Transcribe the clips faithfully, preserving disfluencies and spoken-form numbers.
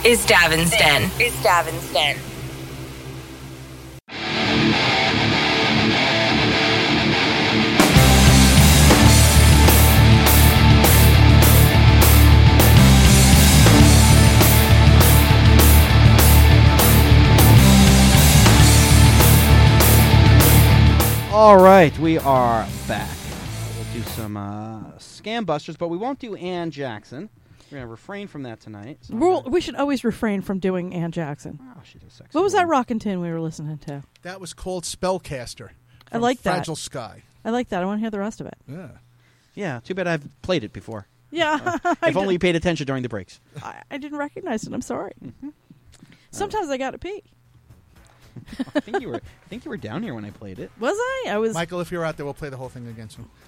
is Davin's Den. Is Davin's Den. All right, we are back. We'll do some uh, Scam Busters, but we won't do Ann Jackson. We're going to refrain from that tonight. So We'll, we should always refrain from doing Ann Jackson. Oh, she's a sexy What was that woman. rockin' tune we were listening to? That was called Spellcaster. I like that. Fragile Sky. I like that. I want to hear the rest of it. Yeah. Yeah, too bad I've played it before. Yeah. Uh, I if only you did- paid attention during the breaks. I, I didn't recognize it. I'm sorry. Mm-hmm. Sometimes I got to pee. I think you were. I think you were down here when I played it. Was I? I was. Michael, if you're out there, we'll play the whole thing against you.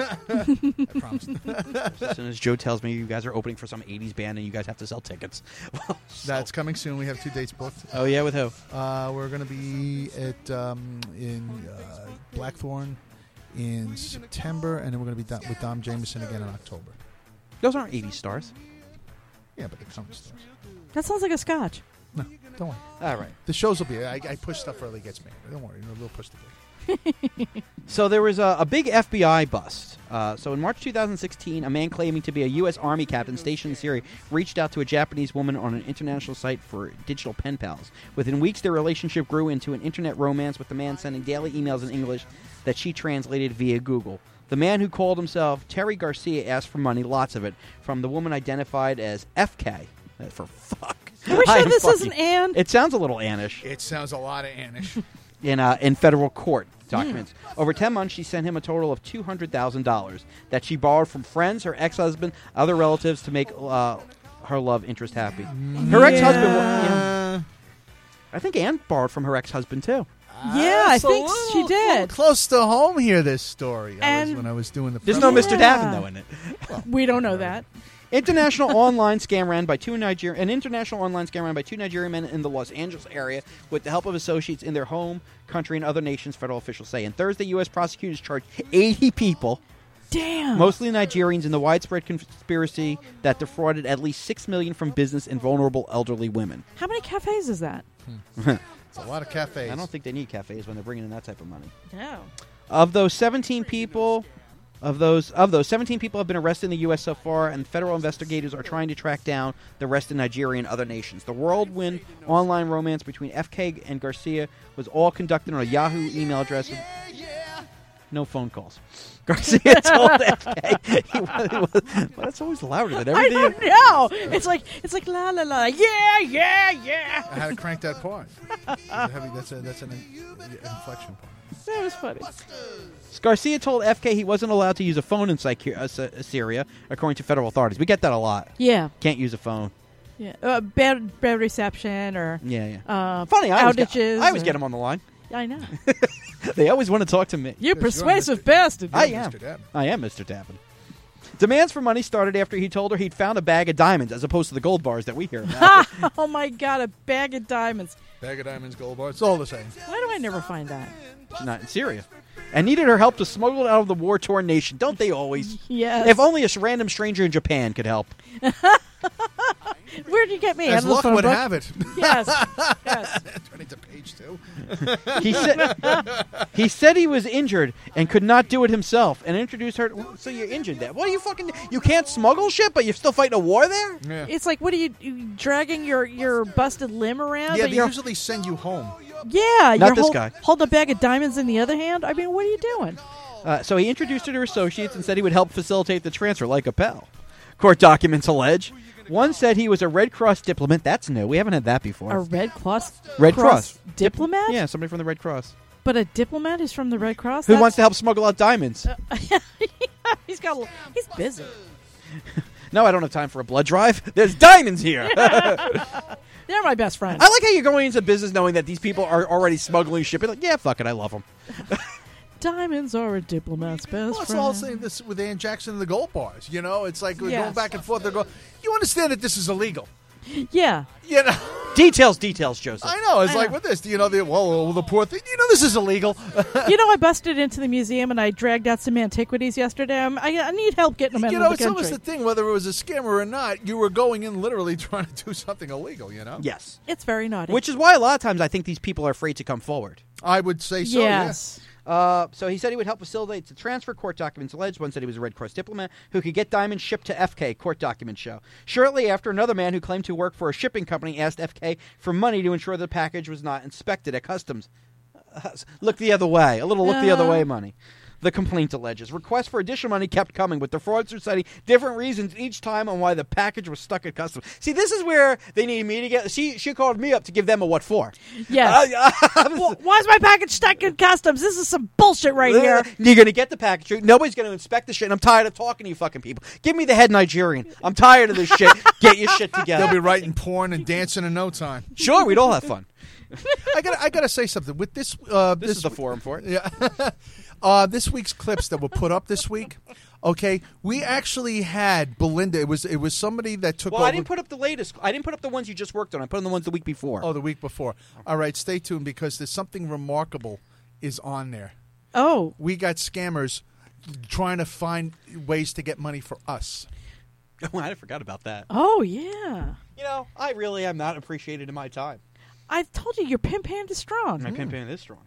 I promise. As soon as Joe tells me you guys are opening for some eighties band and you guys have to sell tickets. Well, so- That's coming soon. We have two dates booked. Oh yeah, with who? Uh, we're going to be at um, in uh, Blackthorn in September, and then we're going to be do- with Dom Jameson again in October. Those aren't eighties stars. Yeah, but they're coming stars. That sounds like a scotch. No, don't worry. All right. The shows will be. I, I push stuff early gets me. Don't worry. We'll push the game. So there was a, a big F B I bust. Uh, so in March two thousand sixteen, a man claiming to be a U S Army captain stationed in Syria reached out to a Japanese woman on an international site for digital pen pals. Within weeks, their relationship grew into an internet romance, with the man sending daily emails in English that she translated via Google. The man, who called himself Terry Garcia, asked for money, lots of it, from the woman identified as F K. Uh, for fuck. Are we I sure am this fucking- isn't Ann? It sounds a little Annish. It sounds a lot of Anish. in uh, in federal court documents. Mm. Over ten months, she sent him a total of two hundred thousand dollars that she borrowed from friends, her ex-husband, other relatives to make uh, her love interest happy. Her Yeah. ex-husband, yeah, I think Ann borrowed from her ex-husband too. Yeah, I That's a think little- she did. little close to home here, this story. I was, And- when I was doing the There's no Yeah. Mister Davin though in it. We don't know that. International online scam ran by two Niger- an international online scam ran by two Nigerian men in the Los Angeles area with the help of associates in their home country and other nations, federal officials say. And Thursday, U S prosecutors charged eighty people, Damn. mostly Nigerians, in the widespread conspiracy that defrauded at least six million dollars from business and vulnerable elderly women. How many cafes is that? It's a lot of cafes. I don't think they need cafes when they're bringing in that type of money. No. Of those seventeen people, of those of those seventeen people have been arrested in the U S so far, and federal investigators are trying to track down the rest of Nigeria and other nations. The whirlwind online romance between F K and Garcia was all conducted on a Yahoo email address with no phone calls. Garcia told F K he was, he was, well, that's always louder than I everything. don't know. It's like it's like la la la. Yeah, yeah, yeah. I had to crank that part. It's a heavy, that's, a, that's an in, inflection part. That was funny. Garcia told F K he wasn't allowed to use a phone in Syri- uh, Sy- Syria, according to federal authorities. We get that a lot. Yeah. Can't use a phone. Yeah. Uh, bad bad reception or Yeah, yeah. uh, Funny, I always, get, outages. I always or- get them on the line. I know. They always want to talk to me. You Yes, persuasive Mister bastard. I You're am. Mister Dab. I am Mister Tappan. Demands for money started after he told her he'd found a bag of diamonds, as opposed to the gold bars that we hear about. Oh my god, a bag of diamonds. Bag of diamonds, gold bar. It's all the same. Why do I never find that? She's not in Syria. And needed her help to smuggle it out of the war-torn nation. Don't they always? Yes. If only a random stranger in Japan could help. Where'd you get me? Out As of the luck phone would book? have it. Yes. Yes. Turning to page two. He said he said he was injured and could not do it himself, and introduced her. So you're injured then? What are you fucking? You can't smuggle shit, but you're still fighting a war there? Yeah. It's like, what are you, you dragging your, your busted limb around? Yeah, but they you're, usually send you home. yeah, Not you're this hold, guy. holding a bag of diamonds in the other hand. I mean, what are you doing? Uh, so he introduced her to her associates and said he would help facilitate the transfer like a pal. Court documents allege. One said he was a Red Cross diplomat. That's new. We haven't had that before. A Red Cross Red Cross. diplomat? Yeah, somebody from the Red Cross. But a diplomat is from the Red Cross? Who That's- wants to help smuggle out diamonds? He's got. a- He's busy. No, I don't have time for a blood drive. There's diamonds here. They're my best friends. I like how you're going into business knowing that these people are already smuggling shit. But like, yeah, fuck it, I love them. Diamonds are a diplomat's best Well, it's friend. all the same this with Ann Jackson and the gold bars. You know, it's like we're Yes. going back and forth. They're going. You understand that this is illegal? Yeah. You know. Details, details, Joseph. I know. It's I like know. with this, you know, the well, the poor thing. You know, this is illegal. You know, I busted into the museum and I dragged out some antiquities yesterday. I'm, I, I need help getting them out You of know, the it's country. almost the thing. Whether it was a scam or not, you were going in literally trying to do something illegal. You know. Yes. It's very naughty. Which is why a lot of times I think these people are afraid to come forward. I would say so. yes. Uh, so he said he would help facilitate the transfer. Court documents alleged. One said he was a Red Cross diplomat who could get diamonds shipped to F K. Court documents show. Shortly after, another man who claimed to work for a shipping company asked F K for money to ensure the package was not inspected at customs. Uh, look the other way. A little look the other Uh. way money. The complaint alleges. Requests for additional money kept coming, with the fraudster citing different reasons each time on why the package was stuck at customs. See, this is where they need me to get... She, she called me up to give them a what for. Yes. Uh, Well, why is my package stuck in customs? This is some bullshit right here. You're going to get the package. Nobody's going to inspect the shit, and I'm tired of talking to you fucking people. Give me the head Nigerian. I'm tired of this shit. Get your shit together. They'll be writing porn and dancing in no time. Sure, we'd all have fun. I got. I got to say something with this. Uh, This, is the forum for it. Yeah. uh, this week's clips that were put up this week. Okay, we actually had Belinda. It was it was somebody that took Well, over. I didn't put up the latest. I didn't put up the ones you just worked on. I put on the ones the week before. Oh, the week before. All right, stay tuned because there's something remarkable is on there. Oh, We got scammers trying to find ways to get money for us. Oh, I forgot about that. oh yeah. You know, I really am not appreciated in my time. I told you your pimp hand is strong. My pimp ain't this strong.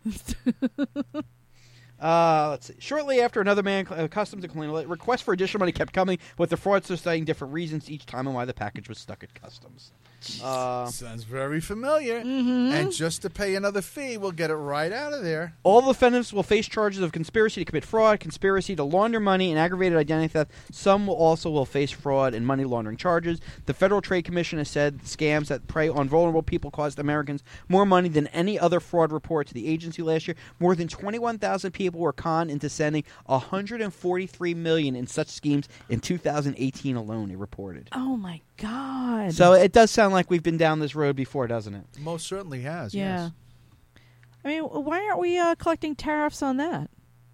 Uh, let's see. Shortly after, another man uh, accustomed to clean requests for additional money kept coming, with the fraudster citing different reasons each time and why the package was stuck at customs. Uh, Sounds very familiar. Mm-hmm. And just to pay another fee, we'll get it right out of there. all defendants will face charges of conspiracy to commit fraud, conspiracy to launder money, and aggravated identity theft. Some will also will face fraud and money laundering charges. The Federal Trade Commission has said scams that prey on vulnerable people cost Americans more money than any other fraud report to the agency last year. More than twenty-one thousand people were conned into sending one hundred forty-three million dollars in such schemes in two thousand eighteen alone, it reported. Oh my God. So it does sound like we've been down this road before, doesn't it? Most certainly has. yeah. Yes. I mean, why aren't we uh, collecting tariffs on that?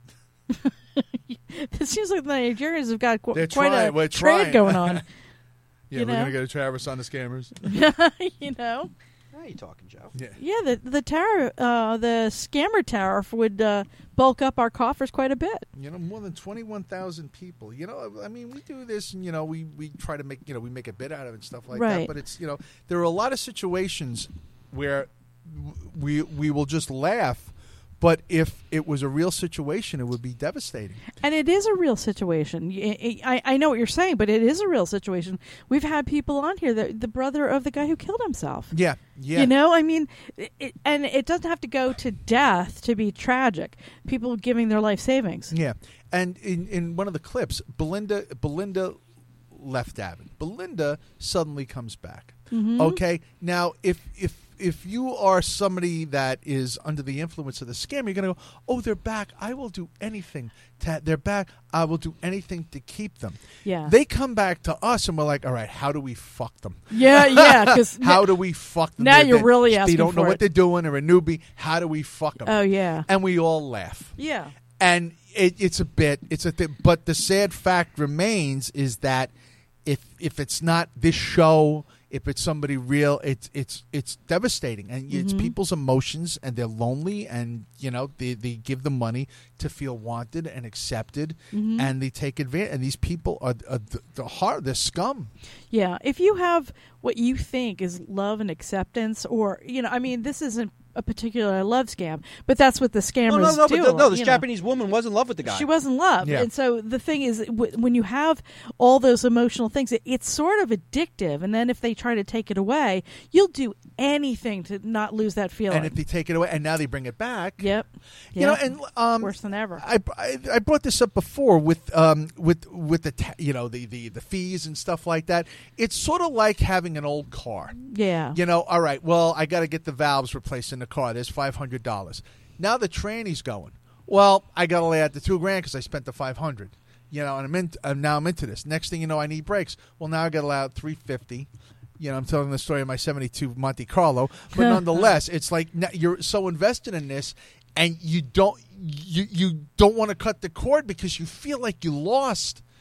It seems like the Nigerians have got qu- They're quite trying. a We're trade trying. going on. Yeah, You we're know? gonna get a Travis on the scammers. You know. How are you talking, Joe? Yeah. Yeah, the the tariff, uh, the scammer tariff would uh, bulk up our coffers quite a bit. You know, more than twenty-one thousand people. You know, I mean, we do this, and you know, we, we try to make you know we make a bit out of it and stuff like Right. that. But it's you know, there are a lot of situations where w- we we will just laugh, but if it was a real situation, it would be devastating. And it is a real situation. Y- I, I know what you're saying, but it is a real situation. We've had people on here, the, the brother of the guy who killed himself. Yeah, yeah. You know, I mean, it, and it doesn't have to go to death to be tragic. People giving their life savings. Yeah, and in, in one of the clips, Belinda Belinda left Davin. Belinda suddenly comes back. Mm-hmm. Okay, now if if if you are somebody that is under the influence of the scam, you're going to go, oh, they're back. I will do anything. To, they're back. I will do anything to keep them. Yeah. They come back to us, and we're like, all right, how do we fuck them? Yeah, yeah. Because How do we fuck them? Now They're- you're they- really They asking don't know for what it. they're doing. They're a newbie. How do we fuck them? oh yeah, And we all laugh. yeah. And it, it's a bit, it's a thing. But the sad fact remains is that if if it's not this show, if it's somebody real, it's it's it's devastating, and it's Mhm. people's emotions, and they're lonely, and you know they, they give them money to feel wanted and accepted, Mhm. and they take advantage. And these people are, are the, the heart, they're scum. Yeah, if you have what you think is love and acceptance, or you know, I mean, this isn't a particular love scam, but that's what the scammers No, no, no. do. But the, no, this you know. Japanese woman was in love with the guy. She was in love, Yeah. and so the thing is, w- when you have all those emotional things, it, it's sort of addictive. And then if they try to take it away, you'll do anything to not lose that feeling. And if they take it away, and now they bring it back, yep, you know, Yep. and um, worse than ever. I, I I brought this up before with um with with the ta- you know the, the the fees and stuff like that. It's sort of like having an old car. yeah, You know, all right, well, I got to get the valves replaced in the car. There's five hundred dollars. Now the tranny's going. Well, I got to lay out the two grand because I spent the five hundred. You know, and I'm in. Uh, now I'm into this. Next thing you know, I need brakes. Well, now I got to lay out three fifty. You know, I'm telling the story of my seventy-two Monte Carlo, but nonetheless, it's like now you're so invested in this, and you don't you you don't want to cut the cord because you feel like you lost.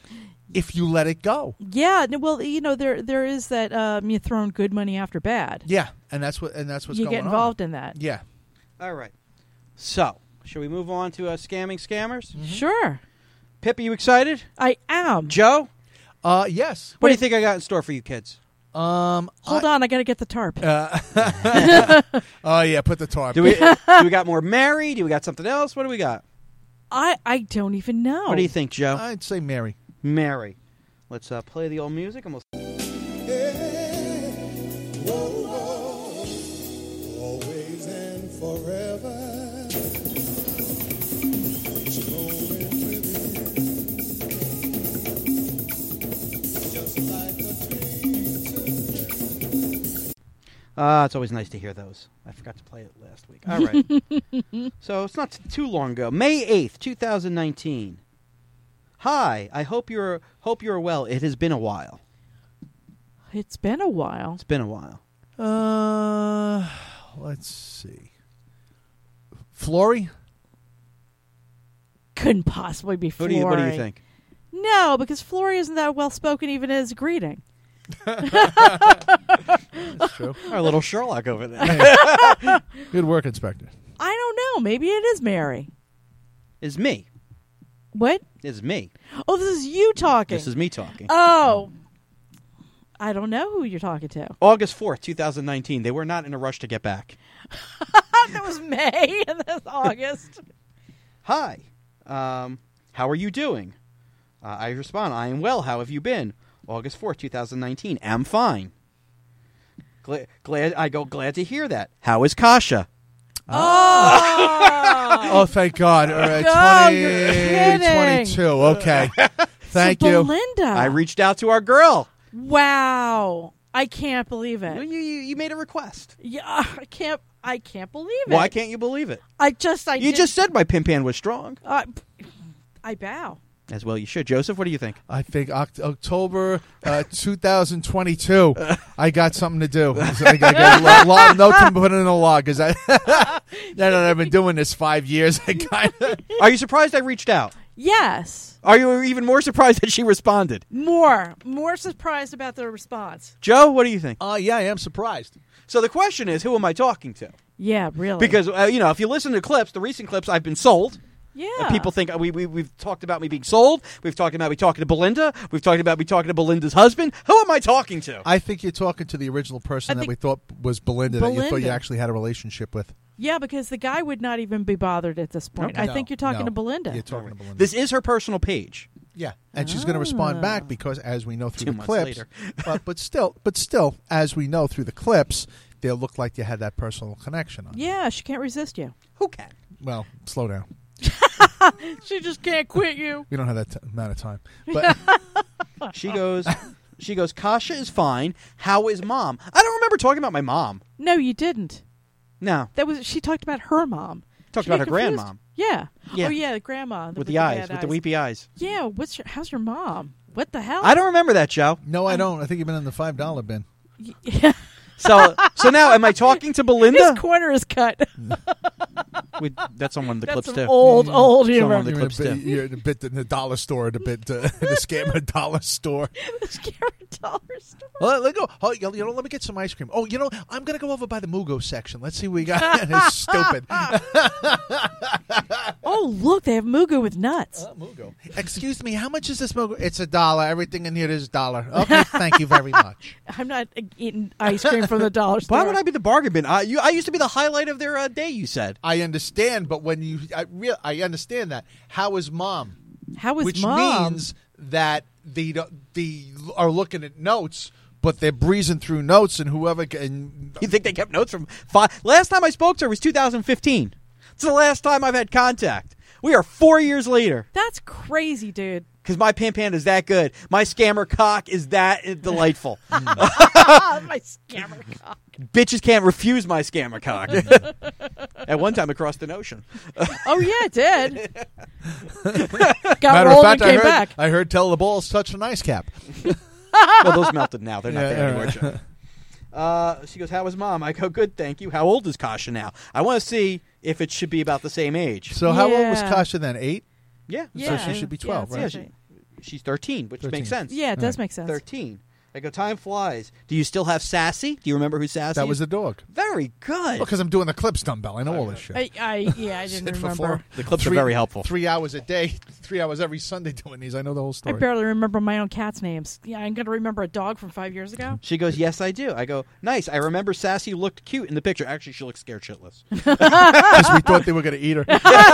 if you let it go. Yeah, no, well, you know, there there is that um, you're throwing good money after bad. Yeah, and that's what and that's what's you going on. get involved in that. Yeah. All right. So, should we move on to uh, scamming scammers? Mm-hmm. Sure. Pip, are you excited? I am. Joe? Uh, yes. What do Wait. you think I got in store for you kids? Um, Hold I, on, I got to get the tarp. Uh, oh yeah, put the tarp. Do we do we got more Mary? Do we got something else? What do we got? I I don't even know. What do you think, Joe? I'd say Mary. Mary. Let's uh, play the old music and we'll. Always and forever. Just like a Ah, it's always nice to hear those. I forgot to play it last week. All right. So it's not t- too long ago. May eighth, two thousand nineteen. Hi, I hope you're hope you're well. It has been a while. It's been a while. It's been a while. Uh, let's see. Flory? Couldn't possibly be Who Flory. do you what do you think? No, because Flory isn't that well spoken even as a greeting. That's true. Our little Sherlock over there. Good work, Inspector. I don't know. Maybe it is Mary. Is me. What? Is me. Oh, this is you talking. This is me talking. Oh. I don't know who you're talking to. August fourth, two thousand nineteen. They were not in a rush to get back. That was May and that's August. Hi. Um, how are you doing? Uh, I respond, I am well. How have you been? August fourth, two thousand nineteen. Am fine. Gla- glad I go glad to hear that. How is Kasha? Oh. Oh, thank God. All right, Oh, twenty, you're kidding. twenty-two. Okay. Thank So you. Belinda. I reached out to our girl. Wow. I can't believe You, it. you, you made a request. Yeah, I can't I can't believe it. Why can't you believe it? I just I You did- just said my pimpan was strong. I I bow. As well you should. Joseph, what do you think? I think Oct- October uh, two thousand twenty-two. I got something to do. I got, I got a log, note to put in a log because I. no, no, I've been doing this five years. I kind of. Are you surprised I reached out? Yes. Are you even more surprised that she responded? More. More surprised about the response. Joe, what do you think? Uh, yeah, I am surprised. So the question is, who am I talking to? Yeah, really. Because, uh, you know, if you listen to clips, the recent clips, I've been sold. yeah. And people think uh, we, we, we've talked about me being sold. We've talked about me talking to Belinda. We've talked about me talking to Belinda's husband. Who am I talking to? I think you're talking to the original person I that think- we thought was Belinda, that you thought you Belinda. actually had a relationship with. Yeah, because the guy would not even be bothered at this point. I No, think you're talking no. to Belinda. You're talking to Belinda. This is her personal page. Yeah, and she's going to respond back because, as we know through Two the months clips, later. but but still, but still, as we know through the clips, they look like you had that personal connection on. Yeah, she can't resist you. Who can? Well, slow down. She just can't quit you. We don't have that t- amount of time. But She goes, she goes, Kasha is fine. How is mom? I don't remember talking about my mom. No, you didn't. No. That was she talked about her mom. Talked She about got her confused? grandmom. Yeah. Yeah. Oh yeah, the grandma With the eyes, bad with the weepy eyes. Yeah. What's your? How's your mom? What the hell? I don't remember that, Joe. no, I don't. I think you've been in the five dollar bin. Yeah. So, so now, am I talking to Belinda? His corner is cut. We, that's on one of the That's clips some too. old, old Someone humor. The You're in, a clips bit, too. you're in a bit in the dollar store, the bit uh, the scam at a dollar store. The scary dollar store. Well, let go. Oh, you know, let me get some ice cream. Oh, you know, I'm gonna go over by the Mugo section. Let's see what we got. It's stupid. Oh look, they have Mugu with nuts. Mugo. Excuse me, how much is this Mugo? It's a dollar. Everything in here is a dollar. Okay, thank you very much. I'm not uh, eating ice cream from the dollar store. Why would I be the bargain bin? I, you, I used to be the highlight of their uh, day. You said. I understand, but when you, I real, I understand that. How is mom? How is Which mom? means that the the are looking at notes, but they're breezing through notes, and whoever can. You think they kept notes from five? Last time I spoke to her was two thousand fifteen. It's the last time I've had contact. We are four years later. That's crazy, dude. Because my pimpan is that good. My scammer cock is that delightful. My scammer cock. Bitches can't refuse my scammer cock. At one time, it crossed the ocean. Oh yeah, it did. Got Matter of rolled fact, and I came heard, back. I heard tell the balls touch an ice cap. Well, those melted now. They're not Yeah, there yeah, anymore. right. Joe. Uh, she goes, how is mom? I go, good, thank you. How old is Kasha now? I want to see if it should be about the same age. So how old was Yeah. Kasha then? Eight. Yeah. Yeah, she should be twelve, yeah, right? it's Yeah, okay. she's thirteen, which thirteen. makes sense. Yeah, it does make sense. thirteen. I go, time flies. Do you still have Sassy? Do you remember who Sassy That is? was the dog. Very good. Because I'm doing the clips dumbbell. I know all this shit. I, I yeah, I didn't Sit for remember. four- The clips three- are very helpful. Three hours a day, three hours every Sunday doing these. I know the whole I story. barely remember my own cat's names. Yeah, I'm going to remember a dog from five years ago. She goes, yes, I do. I go, nice. I remember Sassy looked cute in the picture. Actually, she looked scared shitless. Because we thought they were going to eat her.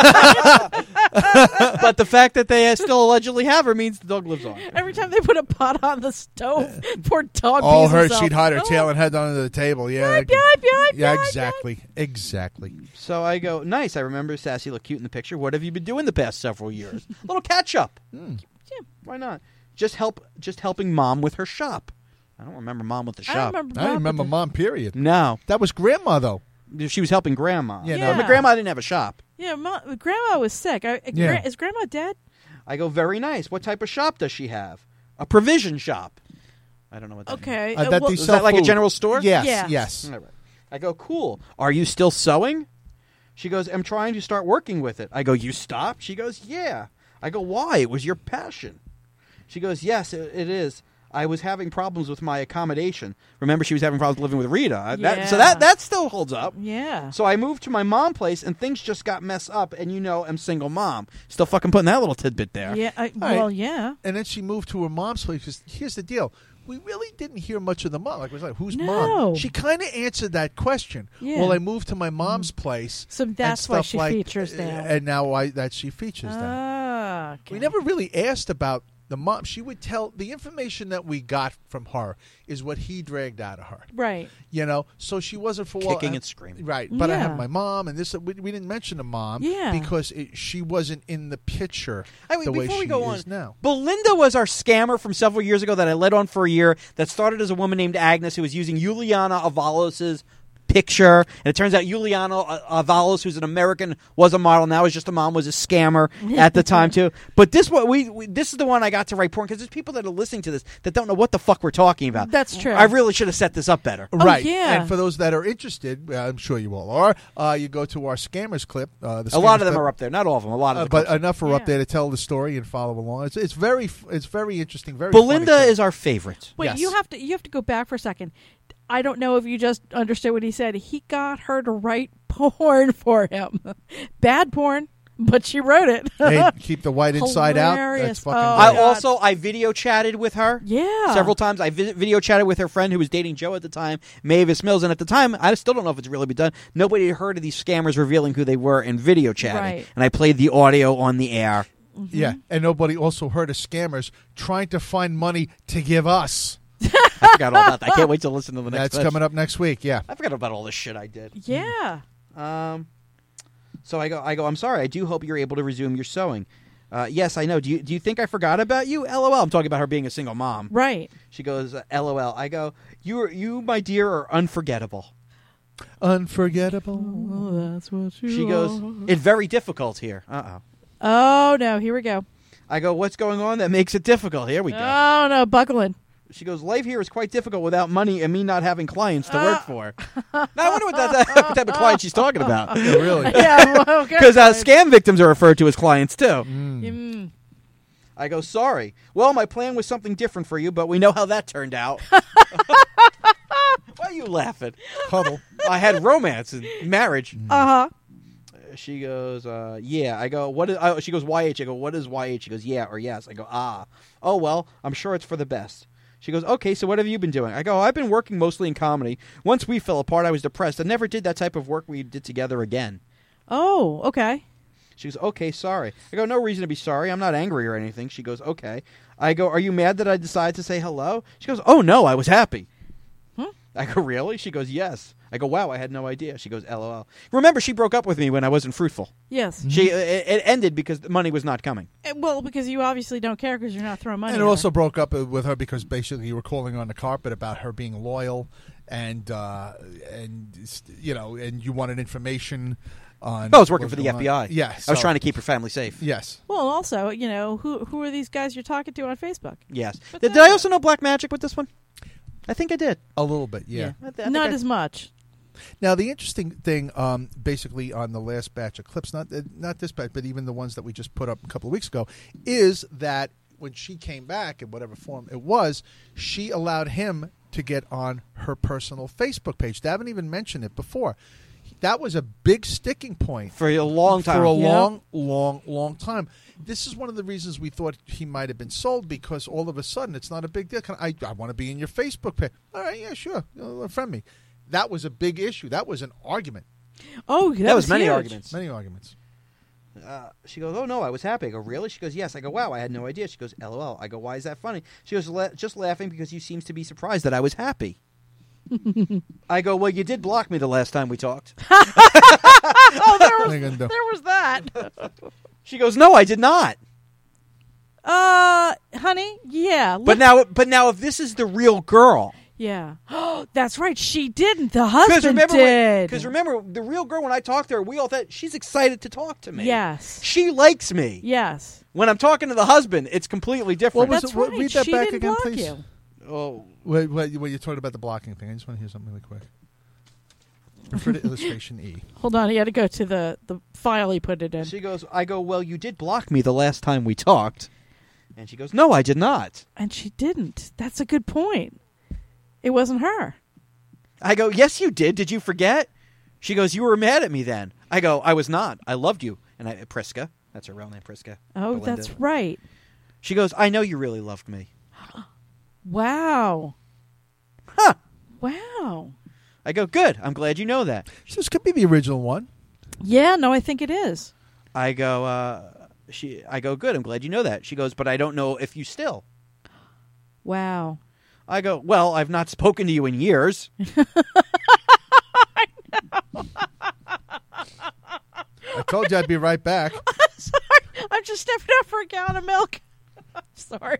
But the fact that they still allegedly have her means the dog lives on. Every time they put a pot on the stove, poor dog. All pees her, himself. she'd hide her Oh, tail and head under the table. Yeah, Yipe, yipe, yipe, yeah, yipe, exactly, exactly. So I go, nice. I remember Sassy looked cute in the picture. What have you been doing the past several years? A little catch up. Mm. Yeah, why not? Just help. Just helping Mom with her shop. I don't remember Mom with the I shop. don't remember. I Bob remember with mom. Period. No, That was grandma though. she was helping Grandma. Yeah, no. But Grandma didn't have a shop. the- Yeah, Ma- Grandma was sick. I, Yeah. gra- is Grandma dead? I go, very nice. What type of shop does she have? A provision shop. I don't know what that means. Okay. Uh, uh, that well- they Is sell that like a food. general store? Yes, Yeah. yes. All right. I go, cool. Are you still sewing? She goes, I'm trying to start working with it. I go, you stopped? She goes, yeah. I go, why? It was your passion. She goes, yes, it, it is. I was having problems with my accommodation. Remember, she was having problems living with Rita. Uh, That, so Yeah. that that still holds up. Yeah. So I moved to my mom's place, and things just got messed up. And you know, I'm single mom. Still fucking putting that little tidbit there. Yeah. I, right. well, yeah. And then she moved to her mom's place. 'Cause here's the deal: we really didn't hear much of the mom. Like, it was like, who's No. mom? She kind of answered that question. Yeah. Well, I moved to my mom's place. So and that's why stuff she like- features now. And now I, that she features now. Ah. Okay. We never really asked about the mom. She would tell the information that we got from her is what he dragged out of her. Right. You know, so she wasn't for well, Kicking I- and screaming. right? But I Yeah. have my mom, and this we, we didn't mention the mom, Yeah. because it, she wasn't in the picture I mean, the way before she we go is on, now. Belinda was our scammer from several years ago that I led on for a year. That started as a woman named Agnes who was using Juliana Avalos' picture, and it turns out Juliana Avalos, who's an American, was a model. Now is just a mom, was a scammer at the time too. But this what we, we this is the one I got to write porn because there's people that are listening to this that don't know what the fuck we're talking about. That's true. I really should have set this up better. Right. yeah. And for those that are interested, uh, I'm sure you all are, uh, you go to our scammers clip. Uh, the A lot Scammers of them clip. are up there, not all of them. A lot of Uh, them. but enough are up Yeah. there to tell the story and follow along. It's it's very f- it's very interesting. Very Belinda funny, too. is our favorite. Wait, Yes. you have to you have to go back for a second. I don't know if you just understood what he said. He got her to write porn for him. Bad porn, but she wrote it. Hey, keep the white inside out. Hilarious. That's fucking. Oh, I great. God. also I video chatted with her. Yeah. Several times. I vi- video chatted with her friend who was dating Joe at the time, Mavis Mills, and at the time, I still don't know if it's really been done. Nobody had heard of these scammers revealing who they were in video chatting, Right. and I played the audio on the air. Yeah, and nobody also heard of scammers trying to find money to give us. I forgot all about that. I can't wait to listen to the next. That's coming up next week. Yeah. I forgot about all this shit I did. Yeah. Um, so I go. I go. I'm sorry. I do hope you're able to resume your sewing. Uh, yes, I know. Do you do you think I forgot about you? L O L. I'm talking about her being a single mom. Right. She goes, uh, L O L. I go, you, are, you, my dear, are unforgettable. Unforgettable. Oh, that's what you She goes, it's very difficult here. Uh oh. Oh no, here we go. I go, what's going on that makes it difficult? Here we go. Oh no, buckling. She goes, life here is quite difficult without money and me not having clients to Uh. work for. Now, I wonder what, that, what type of client she's talking about. Yeah, really. Yeah, well, okay. Because uh, scam victims are referred to as clients, too. Mm. I go, sorry. Well, my plan was something different for you, but we know how that turned out. Why are you laughing? Cuddle. I had romance and marriage. Uh huh. She goes, uh, yeah. I go, what is, oh, she goes, Y H. I go, what is Y H? She goes, yeah or yes. I go, ah. Oh, well, I'm sure it's for the best. She goes, okay, so what have you been doing? I go, I've been working mostly in comedy. Once we fell apart, I was depressed. I never did that type of work we did together again. Oh, okay. She goes, okay, sorry. I go, no reason to be sorry. I'm not angry or anything. She goes, okay. I go, are you mad that I decided to say hello? She goes, oh, no, I was happy. Hmm? I go, really? She goes, yes. I go, wow, I had no idea. She goes, L O L. Remember, she broke up with me when I wasn't fruitful. Yes. She it, it ended because the money was not coming. Uh, Well, because you obviously don't care because you're not throwing money. And at it her. also broke up uh, with her because basically you were calling on the carpet about her being loyal, and uh, and you know, and you wanted information on. I was working what's for the going F B I. on. Yeah, I was so- trying to keep her family safe. Yes. Well, also, you know, who who are these guys you're talking to on Facebook? Yes. But Did, that- did I also know Black Magic with this one? I think I did. A little bit, yeah. I th- I think Not I- as much. Now, the interesting thing, um, basically, on the last batch of clips, not uh, not this batch, but even the ones that we just put up a couple of weeks ago, is that when she came back in whatever form it was, she allowed him to get on her personal Facebook page. They haven't even mentioned it before. That was a big sticking point For a long time. For a Yeah. long, long, long time. This is one of the reasons we thought he might have been sold, because all of a sudden it's not a big deal. Can I, I want to be in your Facebook page. All right, yeah, sure. Uh, friend me. That was a big issue. That was an argument. Oh, that, That was many huge. arguments. Many arguments. Uh, she goes, oh, no, I was happy. I go, really? She goes, yes. I go, wow, I had no idea. She goes, LOL. I go, why is that funny? She goes, La- just laughing because you seems to be surprised that I was happy. I go, well, you did block me the last time we talked. Oh, there What was, are you gonna do? there was that. She goes, no, I did not. Uh, honey, yeah. But look- now, but now, if this is the real girl, yeah. Oh, that's right. She didn't. The husband remember, did. because remember, the real girl, when I talked to her, we all thought she's excited to talk to me. Yes. She likes me. Yes. When I'm talking to the husband, it's completely different. What was That's it? What- right. read that she back didn't again, block please. you. Oh, Wait, wait, wait, you talked about the blocking thing. I just want to hear something really quick. Refer to illustration E. Hold on. He had to go to the, the file he put it in. she goes, I go, well, you did block me the last time we talked. And she goes, no, I did not. And she didn't. That's a good point. It wasn't her. I go, yes, you did. Did you forget? She goes, you were mad at me then. I go, I was not. I loved you. And I, Priska, that's her real name, Priska. Oh, Belinda. that's right. She goes, I know you really loved me. Wow. Huh. Wow. I go, good. I'm glad you know that. So this could be the original one. Yeah, no, I think it is. I go, uh, she. I go, good. I'm glad you know that. She goes, but I don't know if you still. Wow. I go, well, I've not spoken to you in years. I told you I'd be right back. Sorry. I'm just stepping up for a gallon of milk. I'm sorry.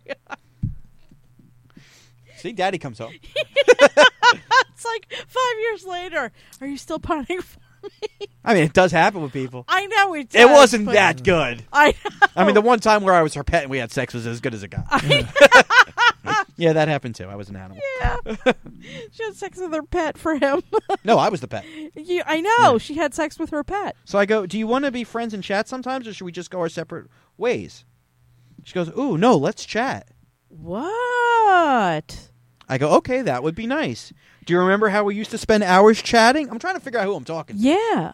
See, Daddy comes home. It's like five years later. Are you still punting for me? I mean, it does happen with people. I know it. It does, wasn't but that good. I. I mean, the one time where I was her pet and we had sex was as good as it got. Yeah, that happened too. I was an animal. Yeah. She had sex with her pet for him. No, I was the pet. You, I know. Yeah. She had sex with her pet. So I go, do you want to be friends and chat sometimes, or should we just go our separate ways? She goes, ooh, no, let's chat. What? I go, okay, that would be nice. Do you remember how we used to spend hours chatting? I'm trying to figure out who I'm talking to. Yeah.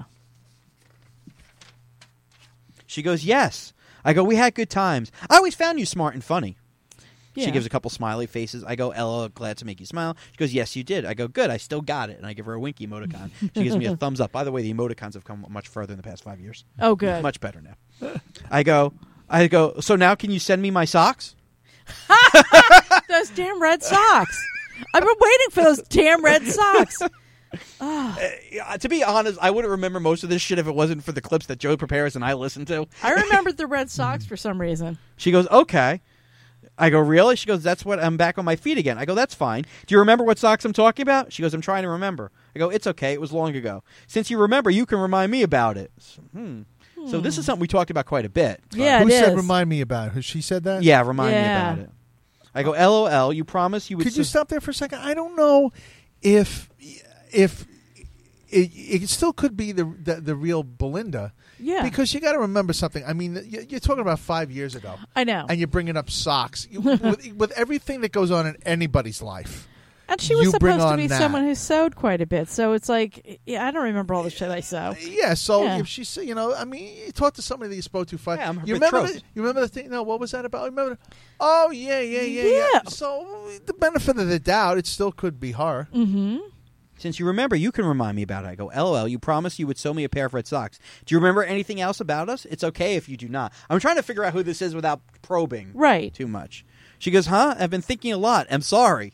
She goes, yes. I go, we had good times. I always found you smart and funny. Yeah. She gives a couple smiley faces. I go, Ella, glad to make you smile. She goes, yes, you did. I go, good, I still got it. And I give her a winky emoticon. She gives me a thumbs up. By the way, the emoticons have come much further in the past five years. Oh, good. Much better now. I go, I go, so now can you send me my socks? Those damn red socks. I've been waiting for those damn red socks. Uh, to be honest, I wouldn't remember most of this shit if it wasn't for the clips that Joe prepares and I listen to. I remembered the red socks for some reason. She goes, okay. I go, really? She goes, that's what, I'm back on my feet again. I go, that's fine. Do you remember what socks I'm talking about? She goes, I'm trying to remember. I go, it's okay. It was long ago. Since you remember, you can remind me about it. So, hmm. So this is something we talked about quite a bit. Yeah, Who it said is. remind me about it? Who- She said that? Yeah, remind Yeah. me about it. I go, LOL, you promise you would... Could you s- stop there for a second? I don't know if if it, it still could be the the, the real Belinda. Yeah. Because you got to remember something. I mean, you- you're talking about five years ago, I know. and you're bringing up socks You- with, with everything that goes on in anybody's life. And she was you bring supposed to on be that. someone who sewed quite a bit. So it's like, yeah, I don't remember all the shit I sew. Yeah, so Yeah. if she's, you know, I mean, you talk to somebody that you spoke to five. Yeah, I'm her you remember? betrothed. The, you remember the thing? No, what was that about? Remember? Oh yeah, yeah, yeah, yeah. Yeah. So the benefit of the doubt, it still could be her. Mm-hmm. Since you remember, you can remind me about it. I go, LOL, you promised you would sew me a pair of red socks. Do you remember anything else about us? It's okay if you do not. I'm trying to figure out who this is without probing Right. too much. She goes, huh? I've been thinking a lot. I'm sorry.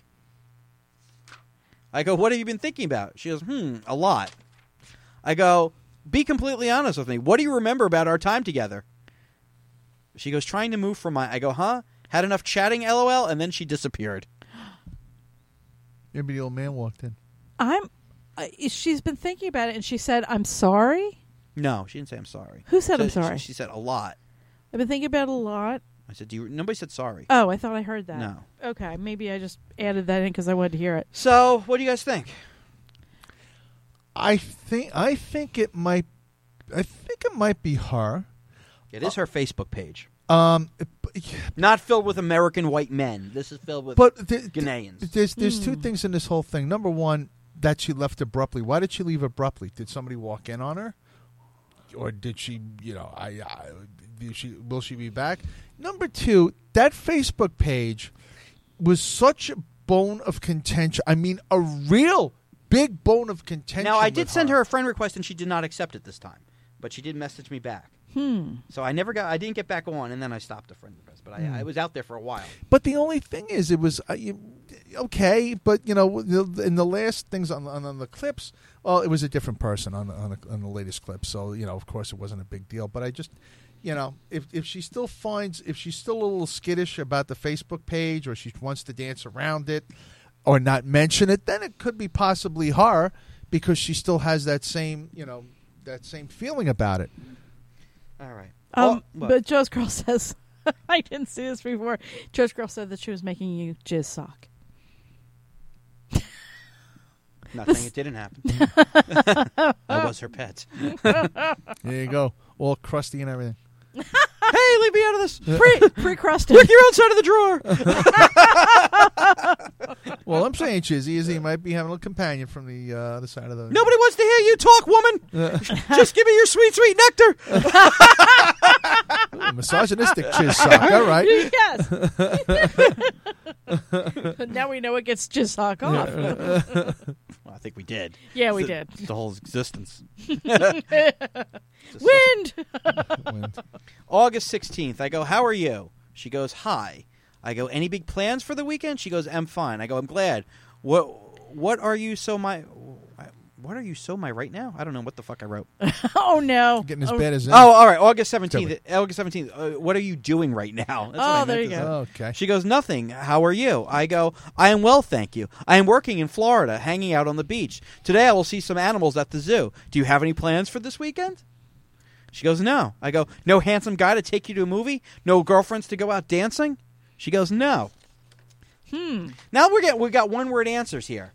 I go, what have you been thinking about? She goes, hmm, a lot. I go, be completely honest with me. What do you remember about our time together? She goes, trying to move from my... I go, huh? Had enough chatting, LOL? And then she disappeared. Maybe the old man walked in. I'm. Uh, she's been thinking about it, and she said, "I'm sorry." No, she didn't say I'm sorry. Who said So I'm she- sorry? She, said a lot. I've been thinking about it a lot. I said, do you... Nobody said sorry. Oh, I thought I heard that. No. Okay, maybe I just added that in because I wanted to hear it. So, what do you guys think? I think I think it might I think it might be her. It is her Facebook page. Um, it- Not filled with American white men. This is filled with but th- Ghanaians. there's there's two Hmm. things in this whole thing. Number one, that she left abruptly. Why did she leave abruptly? Did somebody walk in on her, or did she? You know, I, I did she will she be back? Number two, that Facebook page was such a bone of contention. I mean, a real big bone of contention. Now, I did with send her a friend request, and she did not accept it this time. But she did message me back. Hmm. So I never got, I didn't get back on, and then I stopped the friend request. But I, Hmm. I was out there for a while. But the only thing is, it was uh, you, okay. But you know, the- in the last things on, on on the clips, well, it was a different person on the, on the on the latest clip. So you know, of course, it wasn't a big deal. But I just, you know, if if she still finds, if she's still a little skittish about the Facebook page, or she wants to dance around it, or not mention it, then it could be possibly her because she still has that same, you know, that same feeling about it. All right. Um, Oh, what? but Joe's girl says, I didn't see this before. Joe's girl said that she was making you jizz sock. Not saying it didn't happen. I was her pet. There you go, all crusty and everything. Hey, leave me out of this. Pre pre crusted. Look, you're outside of the drawer. Well, I'm saying, Chizzy, is he might be having a little companion from the uh, other side of the. Nobody wants to hear you talk, woman. Just give me your sweet, sweet nectar. Misogynistic jizz sock. All right. Yes. Now we know it gets jizz sock off. Yeah, Well, I think we did. we It's did. The, the whole existence. Wind. Wind. August sixteenth. I go, how are you? She goes, hi. I go, any big plans for the weekend? She goes, I'm fine. I go, I'm glad. What What are you so my... What are you so my right now? I don't know what the fuck I wrote. Oh no. Getting as oh. bad as Oh, all right. August seventeenth. August seventeenth. Uh, what are you doing right now? That's what I Oh, meant there to you say. go. Okay. She goes, nothing. How are you? I go, I am well, thank you. I am working in Florida, hanging out on the beach. Today I will see some animals at the zoo. Do you have any plans for this weekend? She goes, no. I go, no handsome guy to take you to a movie? No girlfriends to go out dancing? She goes, no. Hmm. Now we're getting, we got one word answers here.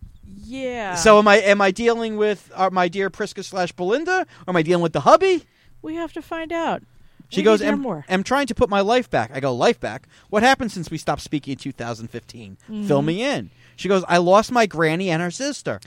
Yeah. So am I am I dealing with uh, my dear Priska slash Belinda? Or am I dealing with the hubby? we have to find out. She We goes, need to know am, more. am trying to put my life back. I go, life back? What happened since we stopped speaking in two thousand fifteen? Mm-hmm. Fill me in. She goes, I lost my granny and her sister.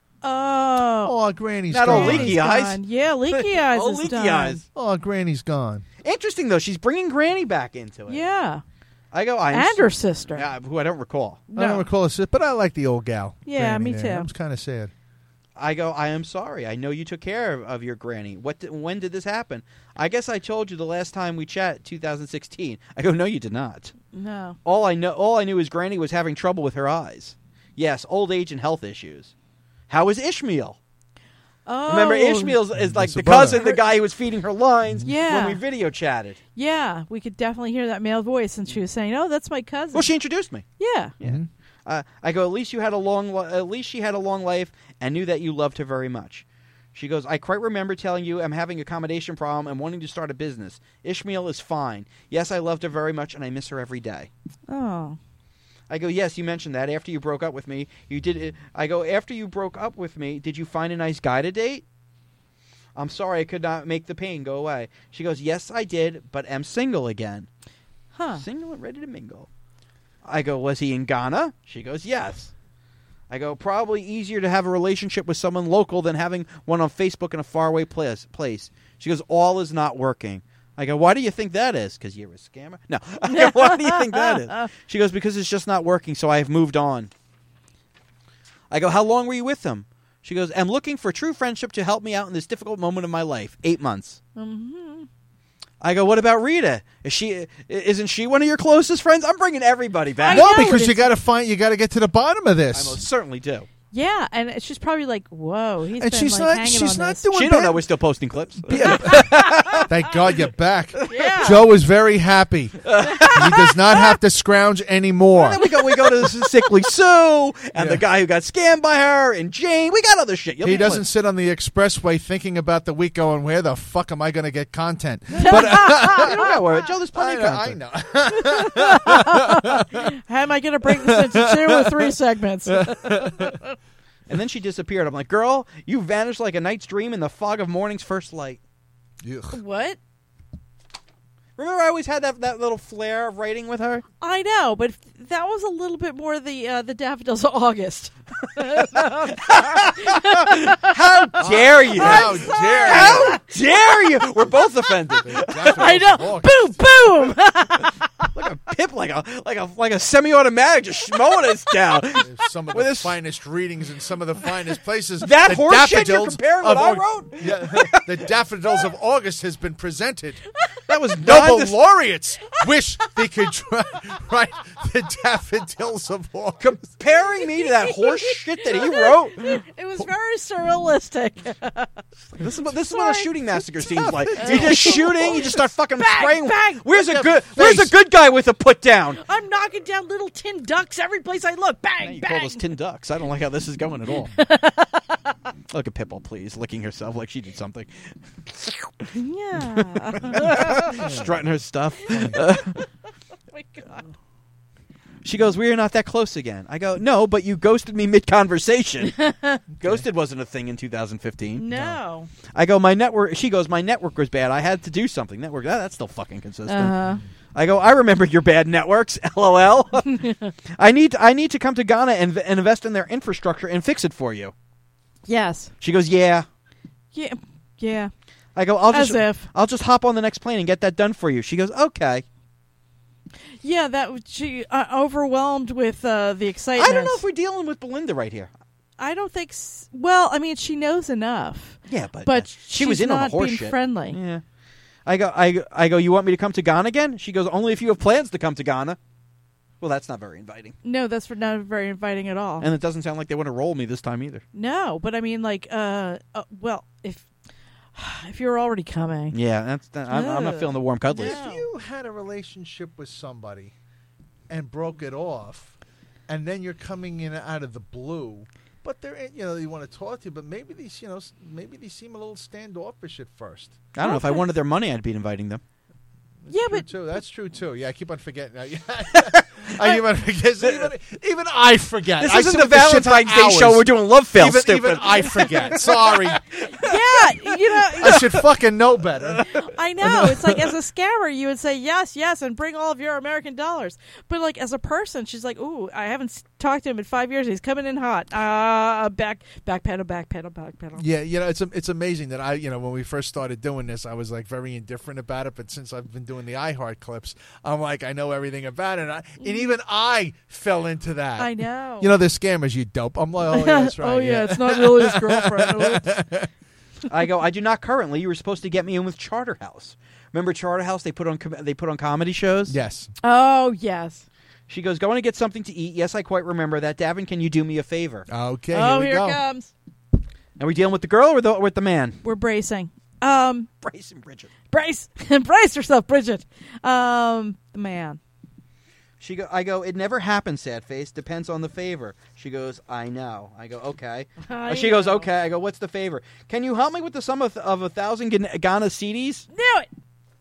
Oh. Oh, Granny's Not gone. all leaky Granny's eyes. gone. Yeah, leaky eyes Oh, is leaky done. eyes. Oh, Granny's gone. Interesting, though. She's bringing Granny back into it. Yeah. I go, I am And her sister. Yeah, who I don't recall. I don't recall it, but I like the old gal. Yeah, Granny me there. too. That was kind of sad. I go, I am sorry. I know you took care of, of your granny. What? Did, when did this happen? I guess I told you the last time we chat, two thousand sixteen. I go, no, you did not. No. All I know, all I knew is Granny was having trouble with her eyes. Yes, old age and health issues. How is Ishmael? Oh. Remember, Ishmael is like That's the a brother. cousin, the guy who was feeding her lines Yeah. when we video chatted. Yeah, we could definitely hear that male voice, and she was saying, "Oh, that's my cousin." Well, she introduced me. yeah. Yeah. Mhm. Uh, I go, at least you had a long, li- at least she had a long life and knew that you loved her very much. She goes, I quite remember telling you I'm having a accommodation problem and wanting to start a business. Ishmael is fine. Yes, I loved her very much and I miss her every day. Oh. I go, yes, you mentioned that after you broke up with me. You did. It. I go, after you broke up with me, did you find a nice guy to date? I'm sorry I could not make the pain go away. She goes, yes, I did, but am single again. Huh. Single and ready to mingle. I go, was he in Ghana? She goes, yes. I go, probably easier to have a relationship with someone local than having one on Facebook in a faraway place. place. She goes, all is not working. I go, why do you think that is? Because you're a scammer? No. I go, why do you think that is? She goes, because it's just not working, so I have moved on. I go, how long were you with him? She goes, I'm looking for true friendship to help me out in this difficult moment of my life. Eight months. Mm-hmm. I go, what about Rita? Is she? Isn't she one of your closest friends? I'm bringing everybody back. I No, know, because it you is- got to find, you got to get to the bottom of I this. most certainly do. Yeah, and she's probably like, "Whoa, he's And been she's like not- hanging she's on not this." doing She don't bad. know we're still posting clips. Thank God you're back. Yeah. Joe is very happy. He does not have to scrounge anymore. And then we go, we go to Sickly Sue and Yeah. the guy who got scammed by her and Jane. We got other shit. You'll He be doesn't clips. sit on the expressway thinking about the week going, where the fuck am I going to get content? But You don't got to worry. Joe, there's plenty I of know, content. I know. How am I going to break this into two or three segments? And then she disappeared. I'm like, girl, you vanished like a night's dream in the fog of morning's first light. Ugh. What? Remember, I always had that that little flair of writing with her. I know, but that was a little bit more the uh, the Daffodils of August. How dare you? How dare you? How dare you? We're both offended. I know. Boom, boom. Like a pip, like a like a like a semi-automatic, just mowing us down. Some of With the this- finest readings in some of the finest places. That The horse shit you're daffodils comparing what of I Aug- wrote? Yeah, the Daffodils of August has been presented. That was Nobel not the- laureates wish they could try, write the Daffodils of August. comparing me to that horse shit that he wrote. It was very surrealistic. This is what this is what a Sorry. shooting massacre seems like. You're just shooting. You just start fucking Bang, spraying. bang. Where's a Look good? at Where's a face. good guy with a put down? I'm knocking down little tin ducks every place I look. Bang, You call bang. those tin ducks. I don't like how this is going at all. Look at Pipple, please, licking herself like she did something, Yeah. strutting her stuff. Oh my God. She goes, "We're not that close again." I go, "No, but you ghosted me mid-conversation." Ghosted wasn't a thing in two thousand fifteen. No. I go, "My network." She goes, "My network was bad. I had to do something." Network. That, that's still fucking consistent. Uh-huh. I go, "I remember your bad networks." LOL. I need I need to come to Ghana and, and invest in their infrastructure and fix it for you. Yes. She goes, "Yeah." Yeah. Yeah. I go, "I'll just As if. I'll just hop on the next plane and get that done for you." She goes, "Okay." Yeah, that was- she uh, overwhelmed with uh, the excitement. I don't know if we're dealing with Belinda right here. I don't think. S- well, I mean, she knows enough, Yeah, but, but she was she's in on not the horse being shit. friendly. Yeah. I go, I, go- I go, "You want me to come to Ghana again?" She goes, "Only if you have plans to come to Ghana." Well, that's not very inviting. No, that's for not very inviting at all. And it doesn't sound like they want to roll me this time either. No, but I mean, like, uh, uh well, if if you're already coming, Yeah, that's that, I'm, I'm not Ugh. feeling the warm cuddlies. No. If you had a relationship with somebody and broke it off, and then you're coming in out of the blue, but they're you know you want to talk to you, but maybe these you know s- maybe they seem a little standoffish at first. I don't know. If I Okay. wanted their money, I'd be inviting them. yeah, True but too. That's true too. Yeah, I keep on forgetting. I keep on forgetting. Even, even I forget. This I isn't sit the with this shit for Valentine's Day hours. show. We're doing love fail. even, Stupid. even I forget. Sorry, yeah, you know, I should fucking know better. I know. It's like as a scammer, you would say yes, yes, and bring all of your American dollars. But like as a person, she's like, "Ooh, I haven't s- talked to him in five years. He's coming in hot. Uh, back, back pedal, back pedal, back pedal." Yeah, you know, it's it's amazing that I, you know, when we first started doing this, I was like very indifferent about it. But since I've been doing the iHeart clips, I'm like, I know everything about it. And, I, and even I fell into that. I know. You know, they're scammers, you dope. I'm like, oh, yeah, that's right. oh yeah, it's not really his girlfriend. Oops. I go, "I do not currently. You were supposed to get me in with Charterhouse. Remember Charterhouse? They put on com- they put on comedy shows." Yes. Oh yes. She goes, "Going to get something to eat." Yes, I quite remember that. Davin, can you do me a favor? Okay, oh, here we here go. it comes. Are we dealing with the girl or the, with the man? We're bracing. Um, Bryce and Bridget. brace, brace yourself, Bridget. Um, the man. She go, I go, "It never happens, sad face. Depends on the favor." She goes, "I know." I go, "Okay." I Uh, she goes, know. "Okay." I go, "What's the favor? Can you help me with the sum of, of a thousand Ghana Ghana cedis?" Knew it.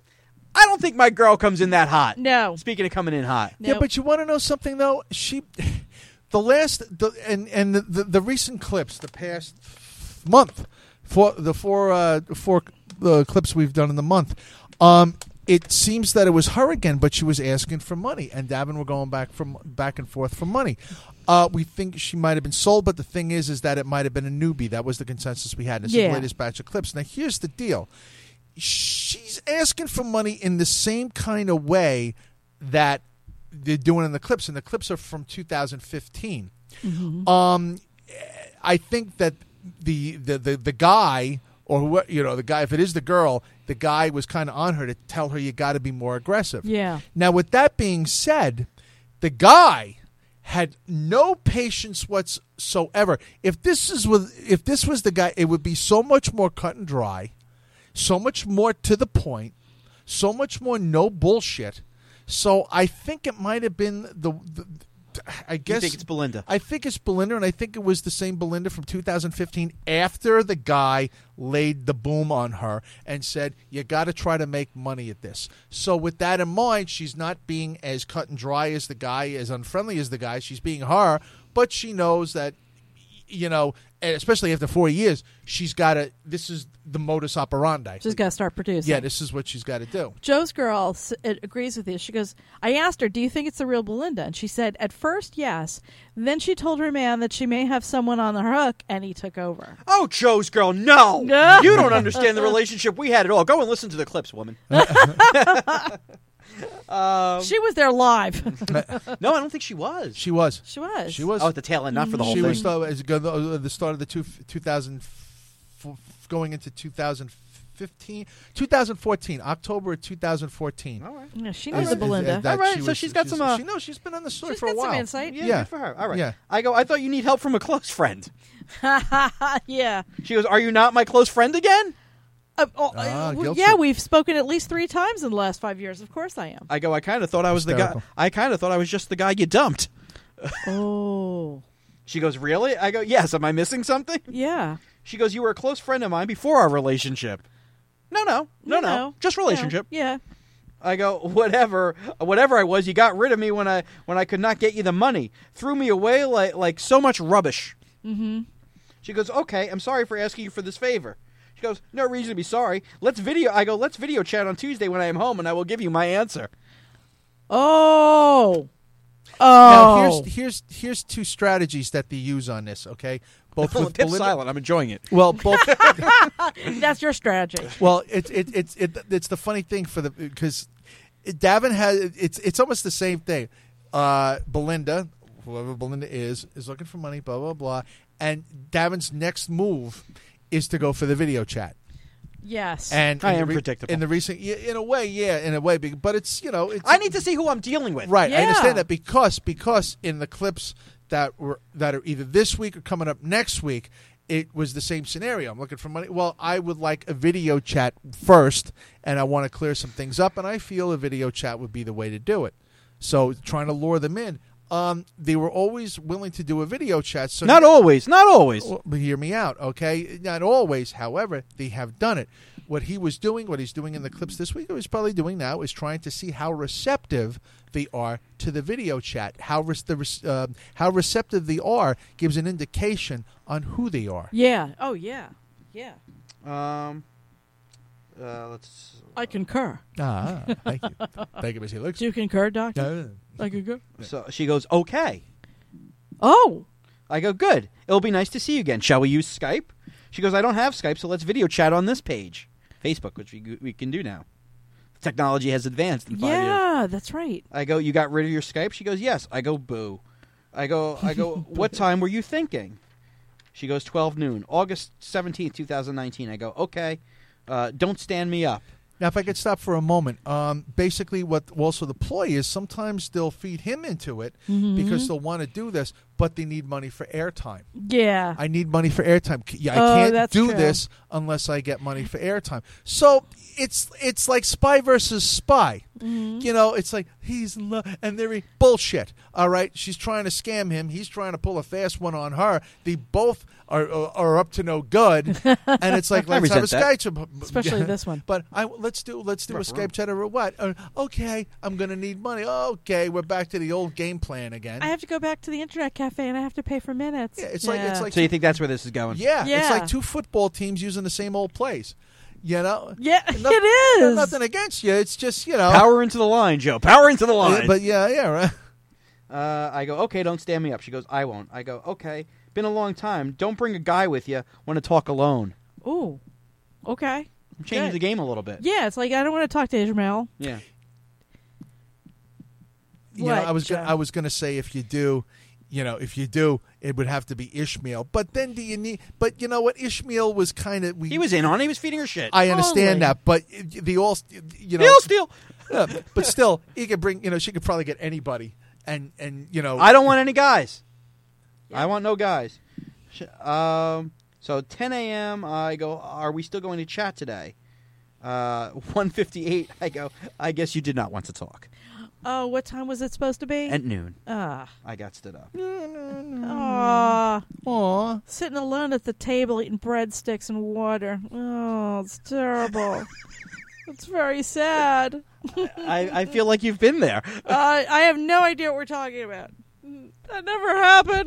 I don't think my girl comes in that hot. No. Speaking of coming in hot. Yeah, Nope. but you want to know something though? She, the last, the, and and the, the the recent clips, the past month, for the four uh, four uh, clips we've done in the month, um, it seems that it was her again, but she was asking for money, and Davin were going back from back and forth for money. Uh, we think she might have been sold, but the thing is, is that it might have been a newbie. That was the consensus we had. This is Yeah. the latest batch of clips. Now, here's the deal. She's asking for money in the same kind of way that they're doing in the clips, and the clips are from two thousand fifteen. Um, I think that the the the, the guy, or who, you know, the guy, if it is the girl, the guy was kind of on her to tell her you got to be more aggressive. Yeah. Now, with that being said, the guy had no patience whatsoever. If this is with, if this was the guy, it would be so much more cut and dry, so much more to the point, so much more no bullshit. So I think it might have been the, the I guess You think it's Belinda? I think it's Belinda, and I think it was the same Belinda from two thousand fifteen after the guy laid the boom on her and said, you got to try to make money at this. So with that in mind, she's not being as cut and dry as the guy, as unfriendly as the guy. She's being her, but she knows that you know, and especially after four years, she's got to. This is the modus operandi. She's got to start producing. Yeah, this is what she's got to do. Joe's girl s- it agrees with you. She goes, I asked her, do you think it's the real Belinda? And she said, at first, yes. Then she told her man that she may have someone on the hook, and he took over. Oh, Joe's girl, no. No. You don't understand the relationship we had at all. Go and listen to the clips, woman. um, She was there live. no, I don't think she was. She was. She was. She was. Oh, at the tail end, not for the whole she thing. was the, as it go- the, the start of the two, two thousand f- going into two thousand fifteen, two thousand fourteen, October of two thousand fourteen. All right. Yeah, she Is- knows the is- Belinda. is that All right, she so was- she's got some, uh, She knows she's been on the story She's for a got some while. insight. Yeah, Yeah. good for her. All right. Yeah. I go, I thought you need help from a close friend. yeah. She goes, are you not my close friend again? Uh, oh, Ah, uh, guilty. yeah, we've spoken at least three times in the last five years. Of course I am. I go, I kind of thought I was the guy. Hysterical. I kind of thought I was just the guy you dumped. Oh. She goes, really? I go, yes. Am I missing something? Yeah. She goes, you were a close friend of mine before our relationship. No, no, no, no, just relationship. Yeah. I go, whatever, whatever I was, you got rid of me when I when I could not get you the money. Threw me away like like so much rubbish. Mm-hmm. She goes, okay, I'm sorry for asking you for this favor. She goes, no reason to be sorry. Let's video. I go, let's video chat on Tuesday when I am home, and I will give you my answer. Oh. Oh. Now here's here's here's two strategies that they use on this. Okay, both with Pip's Belinda. silent. I'm enjoying it. Well, both. That's your strategy. Well, it's it, it's it, it's the funny thing for the because Davin has it's it's almost the same thing. Uh, Belinda, whoever Belinda is, is looking for money. Blah blah blah. And Davin's next move is to go for the video chat. Yes. And I in am the re- predictable. in the recent, yeah, in a way, yeah, in a way, be- but it's you know, it's, I need to see who I'm dealing with. right. I Yeah. understand that because because in the clips that were that are either this week or coming up next week, it was the same scenario. I'm looking for money. Well, I would like a video chat first, and I want to clear some things up, and I feel a video chat would be the way to do it. So trying to lure them in. Um, they were always willing to do a video chat. So Not always. Not always. Well, but hear me out, okay? Not always, however, they have done it. What he was doing, what he's doing in the clips this week, or he's probably doing now, is trying to see how receptive they are to the video chat. How re- the re- uh, how receptive they are gives an indication on who they are. Yeah. Oh, yeah. Yeah. Um. Uh, let's. I concur. Ah, thank you, thank you, Miss Helix. Do you concur, Doctor? Uh, I concur. So she goes, okay. Oh. I go, good. It'll be nice to see you again. Shall we use Skype? She goes, I don't have Skype, so let's video chat on this page. Facebook, which we we can do now. Technology has advanced in five years. Yeah, that's right. I go, you got rid of your Skype? She goes, yes. I go, boo. I go, I go, what time were you thinking? She goes, twelve noon, August seventeenth, twenty nineteen. I go, okay. Uh, don't stand me up. Now, if I could stop for a moment, um, basically what also the ploy is sometimes they'll feed him into it Mm-hmm. because they'll want to do this, but they need money for airtime. Yeah. I need money for airtime. C- Yeah, I Oh, can't that's do true. this unless I get money for airtime. So it's it's like spy versus spy. Mm-hmm. You know, it's like he's in love, and they're e- bullshit. All right, she's trying to scam him. He's trying to pull a fast one on her. They both are are, are up to no good, and it's like I let's have a resent Skype chat. Especially this one. But I let's do let's do Rough a room. Skype chat or what? Uh, okay, I'm gonna need money. Okay, we're back to the old game plan again. I have to go back to the internet cafe and I have to pay for minutes. Yeah, it's like- it's like- So you think that's where this is going? Yeah, it's Yeah. like two football teams using the same old plays. You know? Yeah, No- it is. Nothing against you. It's just, you know. Power into the line, Joe. Power into the line. Yeah, but yeah, yeah, right. Uh, I go, okay, don't stand me up. She goes, I won't. I go, okay, been a long time. Don't bring a guy with you. Want to talk alone. Ooh. Okay. I'm changing Good. the game a little bit. Yeah, it's like I don't want to talk to Ishmael. Yeah. You know, What, I was gonna, Joe? I was going to say if you do, you know, if you do, it would have to be Ishmael. But then do you need? But you know what? Ishmael was kind of. He was in on it. He was feeding her shit. I understand Totally. that, but the all, you know, He'll steal. yeah, but still, he could bring. You know, she could probably get anybody, and and you know, I don't want any guys. Yeah. I want no guys. Sh- Um. So ten a.m. I go, are we still going to chat today? Uh, one fifty-eight. I go, I guess you did not want to talk. Oh, what time was it supposed to be? At noon, Ah. I got stood up. Aw. Aw. Sitting alone at the table eating breadsticks and water. Oh, it's terrible. It's very sad. I, I feel like you've been there. Uh, I have no idea what we're talking about. That never happened.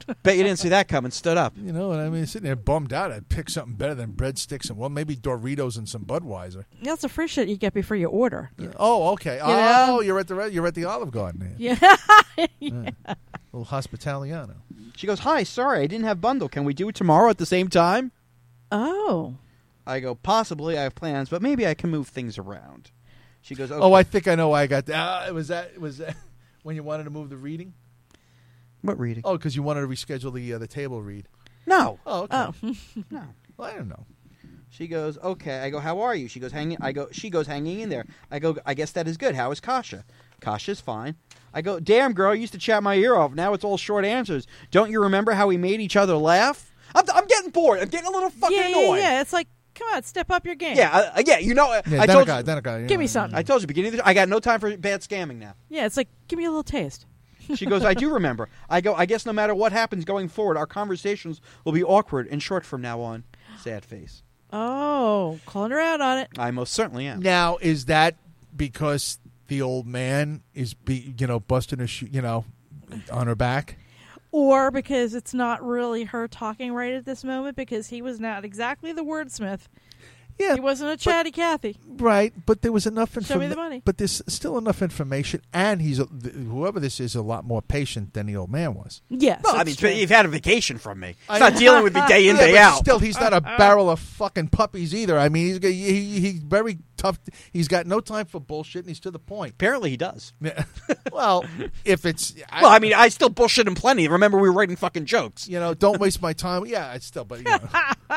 Bet you didn't see that coming. Stood up. You know what I mean? Sitting there bummed out. I'd pick something better than breadsticks and, well, maybe Doritos and some Budweiser. That's the free shit you get before you order. Oh, okay. Oh, know? you're at the re- you're at the Olive Garden. Yeah. Yeah. A little hospitaliano. She goes, "Hi, sorry, I didn't have bundle. Can we do it tomorrow at the same time?" Oh. I go, "Possibly. I have plans, but maybe I can move things around." She goes, "Okay." Oh, I think I know why I got that. Uh, was that was that when you wanted to move the reading? What reading? Oh, because you wanted to reschedule the uh, the table read. No. Oh, okay. Oh. No. Well, I don't know. She goes, "Okay." I go, "How are you?" She goes, "Hanging." I go, "She goes, hanging in there." I go, "I guess that is good. How is Kasha?" "Kasha's fine." I go, "Damn, girl, you used to chat my ear off. Now it's all short answers. Don't you remember how we made each other laugh?" I'm, I'm getting bored. I'm getting a little fucking yeah, annoyed. yeah, yeah. It's like, come on, step up your game. Yeah, uh, yeah. You know, Yeah, I told Danica, you. Danica, you Give know, me something. I told you beginning of the, I got no time for bad scamming now. Yeah, it's like, give me a little taste. She goes, "I do remember." I go, "I guess no matter what happens going forward, our conversations will be awkward and short from now on." Sad face. Oh, calling her out on it. I most certainly am. Now, is that because the old man is, be, you know, busting her, sh- you know, on her back? Or because it's not really her talking right at this moment because he was not exactly the wordsmith. Yeah, He wasn't a chatty Cathy. right. But there was enough Show me information. the money. But there's still enough information, and he's a, th- whoever this is, a lot more patient than the old man was. Yes. Well, I that's mean, true. you've had a vacation from me. I It's not know. dealing with me day in, Yeah, day but out. still, he's not a barrel of fucking puppies either. I mean, he's he, he, he's very tough. He's got no time for bullshit, and he's to the point. Apparently, he does. Yeah. Well, if it's Well, I mean, I still bullshit him plenty. Remember, we were writing fucking jokes. you know, don't waste my time. Yeah, it's still, but you know.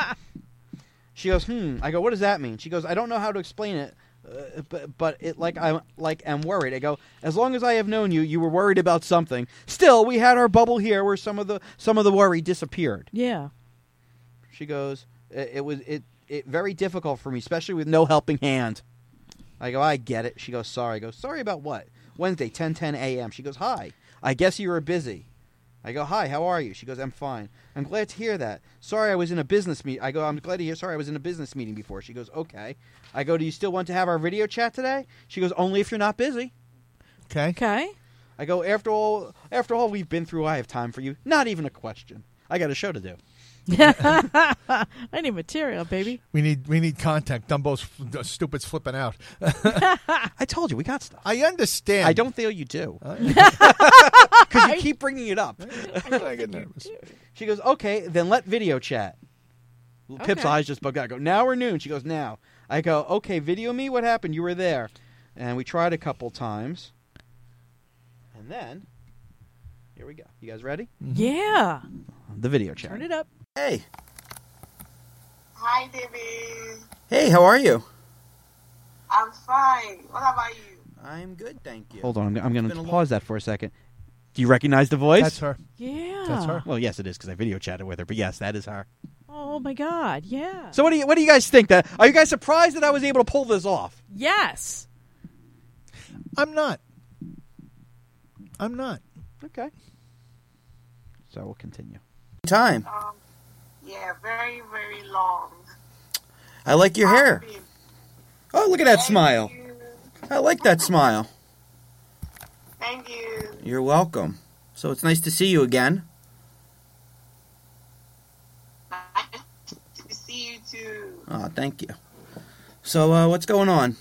She goes, "Hmm." I go, "What does that mean?" She goes, "I don't know how to explain it, uh, but but it like I'm like am worried." I go, "As long as I have known you, you were worried about something. Still, we had our bubble here where some of the some of the worry disappeared." Yeah. She goes, "It, it was it it very difficult for me, especially with no helping hand." I go, "I get it." She goes, "Sorry." I go, "Sorry about what?" Wednesday, ten ten a.m. She goes, "Hi. I guess you were busy." I go, "Hi, how are you?" She goes, "I'm fine." "I'm glad to hear that. Sorry I was in a business meet." I go, "I'm glad to hear sorry I was in a business meeting before." She goes, "Okay." I go, "Do you still want to have our video chat today?" She goes, "Only if you're not busy." Okay. Okay. I go, after all after all we've been through, I have time for you. Not even a question. I got a show to do." I need material, baby. We need we need contact. Dumbo's f- stupid's flipping out. I told you, we got stuff. I understand. I don't feel you do. I, Because you keep bringing it up. I get nervous. She goes, "Okay, then let video chat." Pip's Okay. eyes just bugged out. I go, "Now or noon?" She goes, "Now." I go, "Okay, video me. What happened? You were there." And we tried a couple times. And then, here we go. You guys ready? Yeah. The video chat. Turn it up. Hey. Hi, David. Hey, how are you? I'm fine. What about you? I'm good, thank you. Hold on, I'm, I'm It's going been to a pause that for a second. Do you recognize the voice? That's her. Yeah. That's her. Well, yes, it is because I video chatted with her. But yes, that is her. Oh my God. Yeah. So what do you what do you guys think? That are you guys surprised that I was able to pull this off? Yes. I'm not. I'm not. Okay. So we'll continue. Time. Um, yeah, very, very long. I like your hair. I've been- Oh, look at that Thank smile. you. I like that smile. Thank you. You're welcome. So it's nice to see you again. Nice to see you too. Oh, thank you. So uh, what's going on?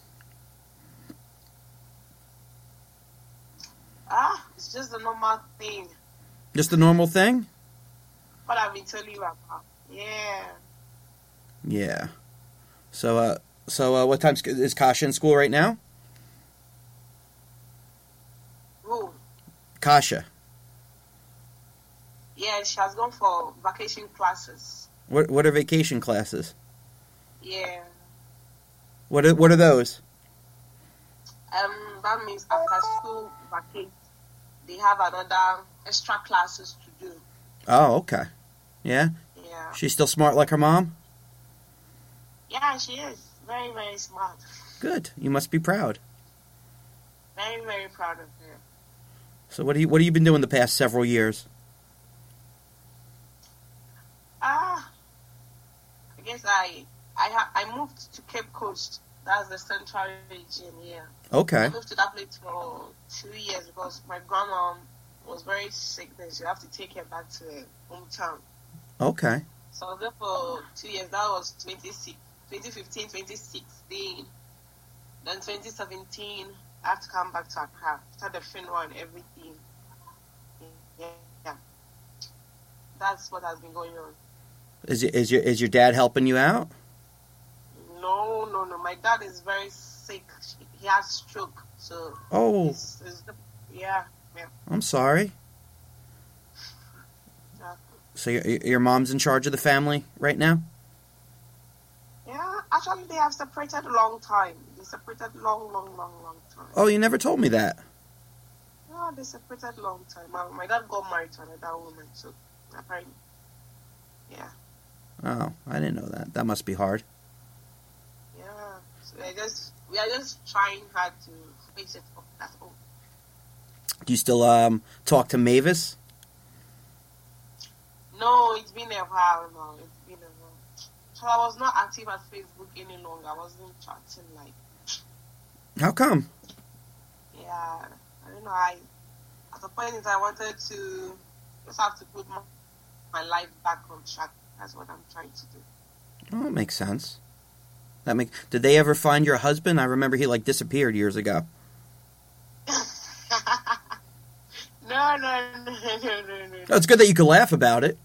Ah, it's just a normal thing. Just a normal thing? What I've been telling you about. Yeah. Yeah. So uh, so uh, what time is Kasha in school right now? Who? Kasha. Yeah, she has gone for vacation classes. What what are vacation classes? Yeah. What are, what are those? Um, that means after school vacate, they have another extra classes to do. Oh, okay. Yeah? Yeah. She's still smart like her mom? Yeah, she is. Very, very smart. Good. You must be proud. Very, very proud of her. So what do you what have you been doing the past several years? Ah, I guess I I ha- I moved to Cape Coast. That's the central region here. I Okay. moved to that place for two years because my grandma was very sick. Then she have to take her back to her hometown. Okay. So I was there for two years. That was twenty fifteen, twenty sixteen. Then twenty seventeen, I have to come back to Accra. Start the funeral and everything. Yeah, yeah. That's what has been going on. Is is your is your dad helping you out? No, no, no. My dad is very sick. He has stroke. So. Oh. It's, it's the, yeah, yeah. I'm sorry. yeah. So your your mom's in charge of the family right now? Yeah, actually, they have separated a long time. They separated long, long, long, long time. Oh, you never told me that. Yeah, they separated a long time. My, my dad got married to another woman, so apparently, yeah. Oh, I didn't know that. That must be hard. Yeah, so we are just we are just trying hard to fix it up. That's all. Do you still um talk to Mavis? No, it's been a while now. It's been a while. So I was not active at Facebook any longer. I wasn't chatting like. How come? Yeah, I don't know. I at the point in time I wanted to just have to put my, my life back on track. That's what I'm trying to do. Oh, that makes sense. That make. Did they ever find your husband? I remember he like disappeared years ago. no, no, no, no, no, no. Oh, it's good that you could laugh about it.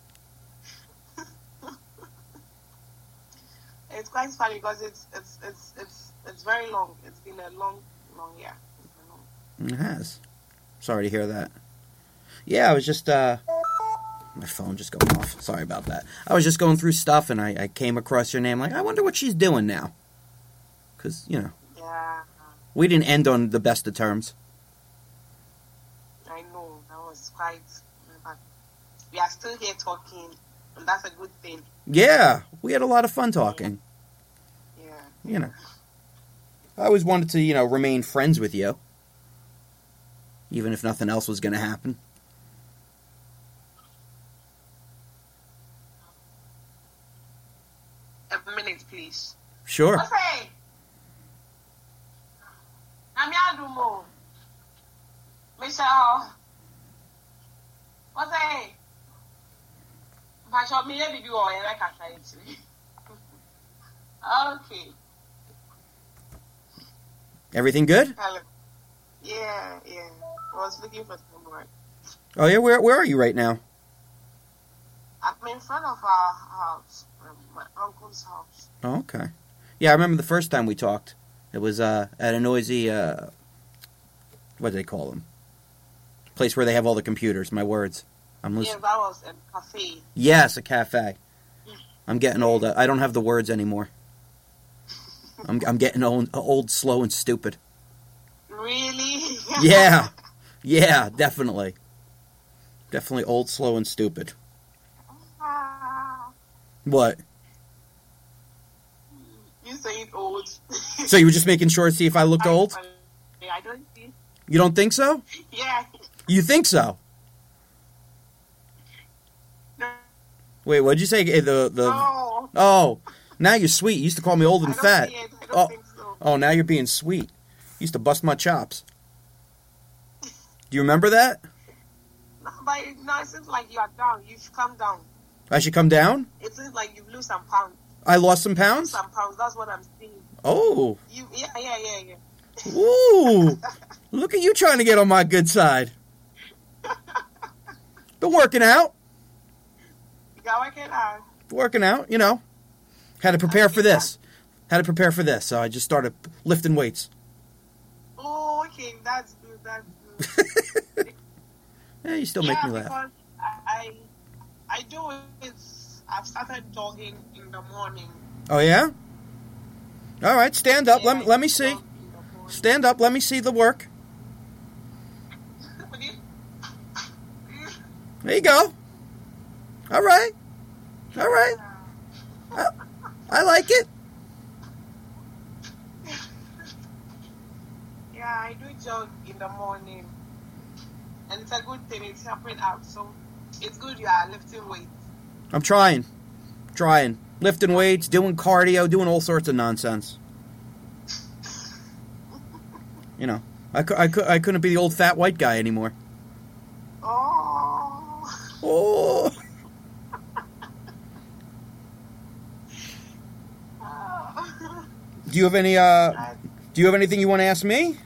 It's quite funny because it's it's it's it's it's very long. It's been a long, long year. It's been long. It has. Sorry to hear that. Yeah, I was just uh, my phone just going off. Sorry about that. I was just going through stuff and I, I came across your name. Like, I wonder what she's doing now. Because you know, Yeah, we didn't end on the best of terms. I know that was quite. But we are still here talking, and that's a good thing. Yeah, we had a lot of fun talking. Yeah. You know, I always wanted to, you know, remain friends with you. Even if nothing else was going to happen. A minute, please. Sure. What's hey? Namiadumo. Michelle. What's hey? Pastor, me every do all I like Okay. Everything good? Hello. Yeah, yeah. I was looking for some work. Oh yeah, where where are you right now? I'm in front of our house, um, my uncle's house. Oh, okay. Yeah, I remember the first time we talked. It was uh, at a noisy, uh, what do they call them? Place where they have all the computers. My words. I'm Yeah, listening. that was a cafe. Yes, a cafe. I'm getting old. I don't have the words anymore. I'm I'm getting old, old, slow, and stupid. Really? Yeah, yeah, definitely, definitely old, slow, and stupid. Ah, What? you say it old. So you were just making sure to see if I looked old? Yeah, I don't think. You don't think so? Yeah. You think so? No. Wait, what'd you say? Eh, The the No. oh, now you're sweet. You used to call me old I and don't fat. see it. I don't Oh, think so. oh, now you're being sweet. You used to bust my chops. Do you remember that? No, but it, no, it seems like you are down. You've come down. I should come down. It seems like you've lost some pounds. I lost some pounds. Some pounds. That's what I'm seeing. Oh, You, yeah, yeah, yeah, yeah. ooh! Look at you trying to get on my good side. Been working out. You got working out. Working out, you know. Had to prepare for this. Had to prepare for this, so I just started lifting weights. Oh, okay, that's good. That's good. Yeah, you still yeah, make me laugh. because I, I, I do it. I've started jogging in the morning. Oh yeah. All right, stand up. Yeah, Let me let me I see. jog in the morning. Stand up. Let me see the work. There you go. All right. All right. I, I like it. Yeah, I do jog in the morning. And it's a good thing, it's helping out. So it's good you are lifting weights. I'm trying. Trying. Lifting weights, doing cardio, doing all sorts of nonsense. You know, I, cou- I, cou- I couldn't be the old fat white guy anymore. do you have any? Uh, I, do you have anything you want to ask me?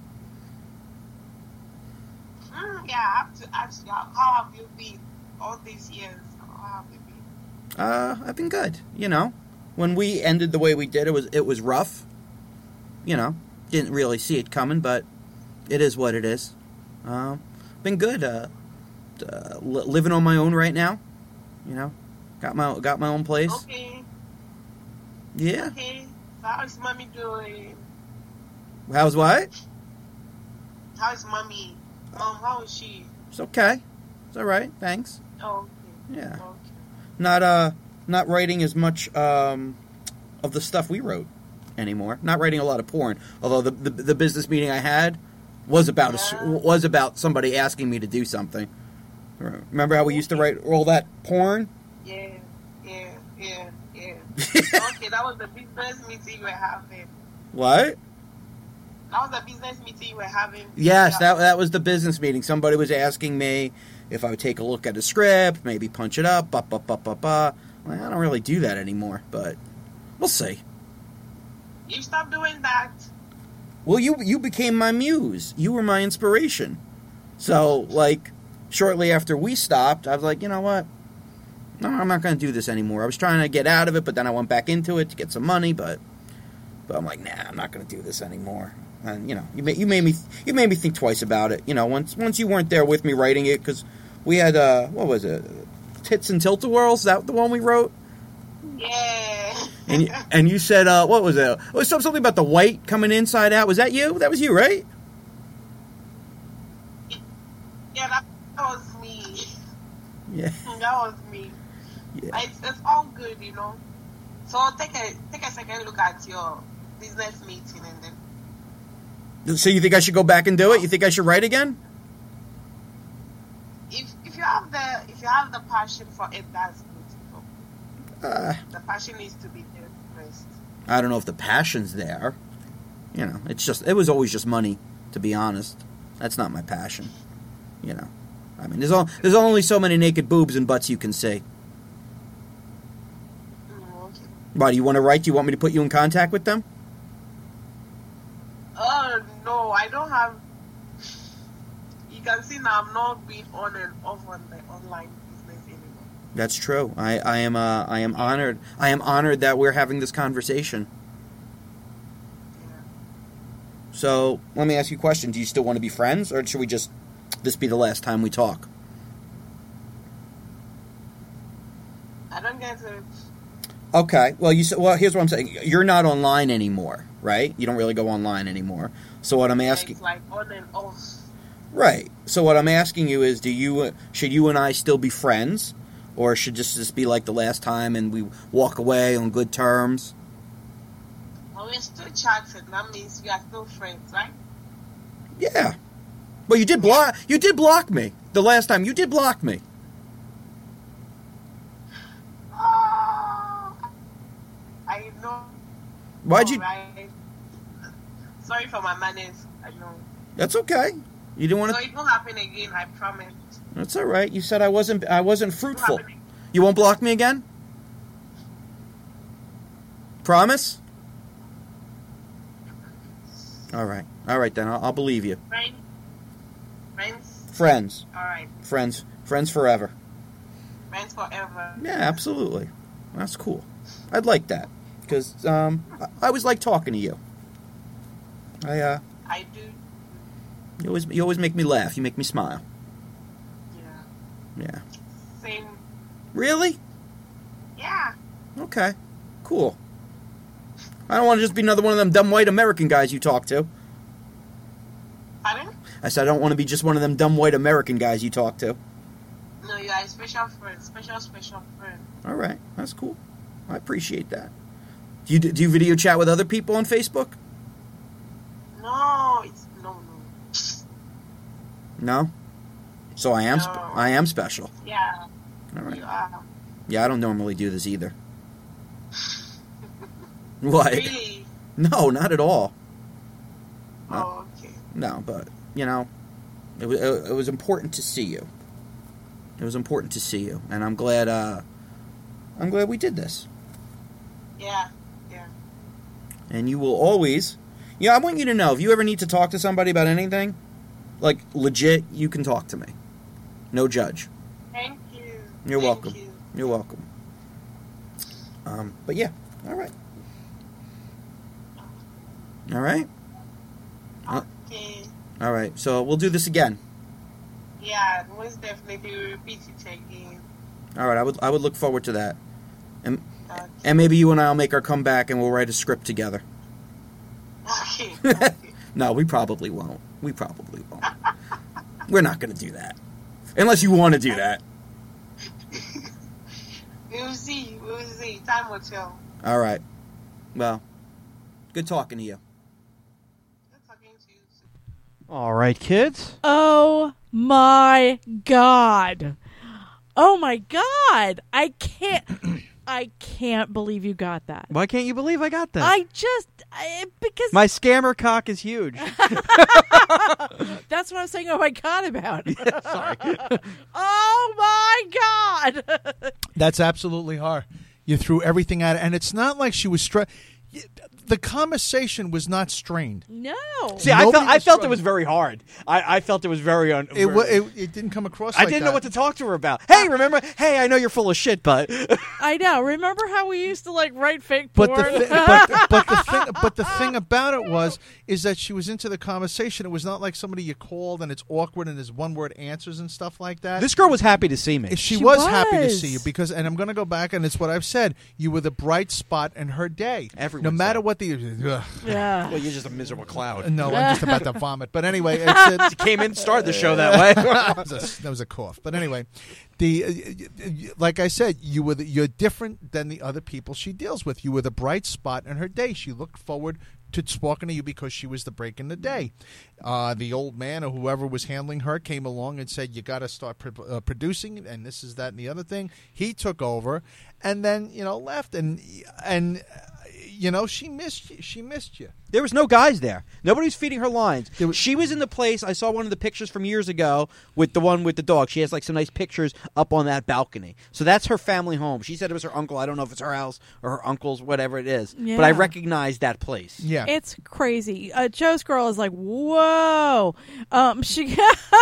mm, yeah, I have to ask you, how have you been all these years? How have you been? Uh, I've been good. You know, when we ended the way we did, it was it was rough. You know, didn't really see it coming, but it is what it is. Uh, been good. Uh, uh, li- living on my own right now. You know, got my got my own place. Okay. Yeah. Okay. So how is mommy doing? How's what? How is mommy? Mom, how is she? It's okay. It's all right. Thanks. Oh, okay. Yeah. Okay. Not uh, not writing as much um, of the stuff we wrote anymore. Not writing a lot of porn. Although the the, the business meeting I had was about Yeah. a, was about somebody asking me to do something. Remember how we used to write all that porn? Yeah, yeah, yeah, yeah. Okay, that was the business meeting you were having. What? That was the business meeting you were having. Yes, Yeah. that that was the business meeting. Somebody was asking me if I would take a look at a script, maybe punch it up, ba ba ba ba ba. Well, I don't really do that anymore, but we'll see. You stopped doing that. Well, you you became my muse. You were my inspiration. So, like, shortly after we stopped, I was like, you know what? No, I'm not going to do this anymore. I was trying to get out of it, but then I went back into it to get some money. But, but I'm like, nah, I'm not going to do this anymore. And you know, you made you made me you made me think twice about it. You know, once once you weren't there with me writing it, because we had uh, what was it, Tits and Tilt-A-Whirls? Is that the one we wrote? Yeah. And you, and you said, uh, what was it? It was some- something about the white coming inside out. Was that you? That was you, right? Yeah, that, that was me. Yeah. That was me. Yeah. It's, it's all good, you know. So take a take a second look at your business meeting and then So you think I should go back and do it? You think I should write again? if if you have the if you have the passion for it, that's good. You know. Uh, The passion needs to be there first. I don't know if the passion's there. You know, it's just it was always just money, to be honest. That's not my passion. You know, I mean, there's all, there's only so many naked boobs and butts you can see. Mm, okay. Why, do you want to write? Do you want me to put you in contact with them? Oh no, I don't have. You can see now I'm not being on and off on the online business anymore. That's true. I, I am uh, I am honored. I am honored that we're having this conversation. Yeah. So let me ask you a question: do you still want to be friends, or should we just this be the last time we talk? I don't get it. Okay. Well, you said. Well, here's what I'm saying. You're not online anymore, right? You don't really go online anymore. So what I'm asking, It's like on and off. right? So what I'm asking you is, do you should you and I still be friends, or should this just be like the last time and we walk away on good terms? But we're still chatting. That means we are still friends, right? Yeah. Well, you did block. You did block me the last time. You did block me. Oh, I know. Why'd you? Right. Sorry for my manners. I know. That's okay. You didn't want So to. it won't happen again. I promise. That's all right. You said I wasn't. I wasn't It won't fruitful. happen again. You won't block me again. Promise. All right. All right then. I'll, I'll believe you. Friends. Friends. Friends. All right. Friends. Friends forever. Friends forever. Yeah, absolutely. That's cool. I'd like that because um, I, I always like talking to you. I uh, I do. you always you always make me laugh. You make me smile. Yeah. Yeah. Same. Really? Yeah. Okay. Cool. I don't want to just be another one of them dumb white American guys you talk to. Pardon? I said I don't want to be just one of them dumb white American guys you talk to. No, you are a special friend. Special, special friend. All right, that's cool. I appreciate that. Do you do you video chat with other people on Facebook? No, it's no, no. No. So I am sp- No. I am special. Yeah. All right. You are. Yeah, I don't normally do this either. What? Really? No, not at all. Oh, okay. No, but you know, it was it was important to see you. It was important to see you, and I'm glad. Uh, I'm glad we did this. Yeah. Yeah. And you will always... Yeah, I want you to know, if you ever need to talk to somebody about anything, like, legit, you can talk to me. No judge. Thank you. You're Thank welcome. You. You're welcome. Um, but yeah, all right. All right? Okay. All right, so we'll do this again. Yeah, most definitely we'll repeat it again. All right, I would I would look forward to that. And Okay. and maybe you and I will make our comeback and we'll write a script together. Okay. Okay. No, we probably won't. We probably won't. We're not going to do that. Unless you want to do that. We'll see. We'll see. Time will tell. All right. Well, good talking to you. Good talking to you too. All right, kids. Oh my God. Oh my God. I can't I can't believe you got that. Why can't you believe I got that? I just I, because My scammer cock is huge. that's what I'm saying oh my God about. Sorry. Oh my God. That's absolutely her. You threw everything at it, and it's not like she was stra- The conversation was not strained. No. See, I Nobody felt I was felt it struggling. was very hard. I, I felt it was very un. It, wa- it it didn't come across. I like didn't that. know what to talk to her about. Hey, remember? Hey, I know you're full of shit, but I know. Remember how we used to like write fake But porn? the, thi- but, but the thing, but the thing about it was, is that she was into the conversation. It was not like somebody you called and it's awkward and there's one word answers and stuff like that. this girl was happy to see me. She, She was, happy to was. see you because, and I'm going to go back and it's what I've said. You were the bright spot in her day. Everyone's no matter day. what the. Ugh. yeah. Well, you're just a miserable cloud. No, I'm just about to vomit. But anyway, it's, it's, Came in, started the show that way. that, was a, that was a cough. But anyway, the uh, like I said, you were the, you're different than the other people she deals with. You were the bright spot in her day. She looked forward to talking to you because she was the break in the day. Uh, the old man or whoever was handling her came along and said, "You got to start pro- uh, producing," and this is that and the other thing. He took over, and then you know left, and and uh, you know she missed you. She missed you. There was no guys there. Nobody's feeding her lines. There was- she was in the place. I saw one of the pictures from years ago with the one with the dog. She has like some nice pictures up on that balcony. So that's her family home. She said it was her uncle. I don't know if it's her house or her uncle's, whatever it is. But I Yeah. recognize that place. Yeah. It's crazy. Uh, Joe's girl is like, whoa. Um, she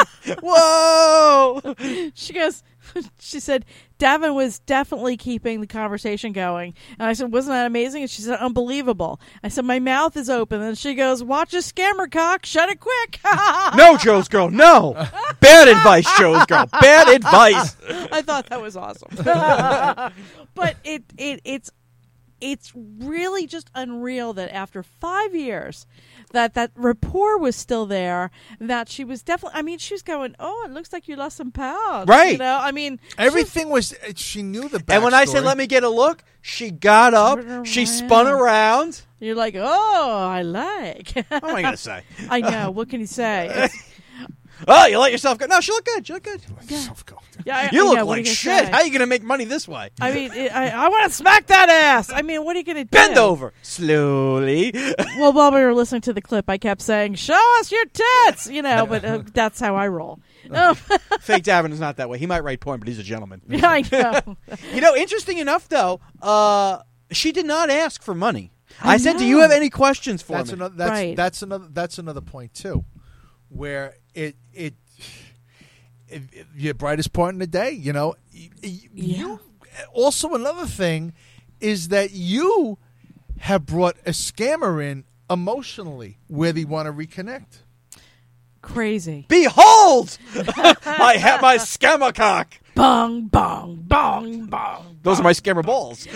Whoa! she goes. She said Davin was definitely keeping the conversation going, and I said, "Wasn't that amazing?" And she said, "Unbelievable." I said, "My mouth is open," and she goes, "Watch a scammer cock. Shut it quick." No, Joe's girl. No. Bad advice, Joe's girl. Bad advice. I thought that was awesome. But it it it's it's really just unreal that after five years that that rapport was still there, that she was definitely, I mean, she was going, "Oh, it looks like you lost some pounds." Right. You know, I mean, Everything was. She knew the. And when I said, backstory. "Let me get a look," she got up. Turned She around. spun around. you're like, "Oh, I like." What am I going to say? I know. What can you say? It's- Oh, you let yourself go. No, she looked good. She looked good. Self-go. yeah, I, You I look know, what are like you shit. gonna say? How are you going to make money this way? I mean, it, I, I want to smack that ass. I mean, what are you going to do? Bend over. Slowly. Well, while we were listening to the clip, I kept saying, "Show us your tits," you know. But uh, that's how I roll. Um, Fake Davin is not that way. He might write porn, but he's a gentleman. I know. You know, interesting enough, though, uh, she did not ask for money. I, I said, "Do know. you have any questions for That's me?" another. That's Right. that's another. That's another point too, where it it. it, it your brightest part in the day, you know. Y- y- You also another thing is that you have brought a scammer in emotionally where they want to reconnect. Crazy. Behold, I have my scammer cock. Bong, bong, bong, bong. Those are my scammer balls.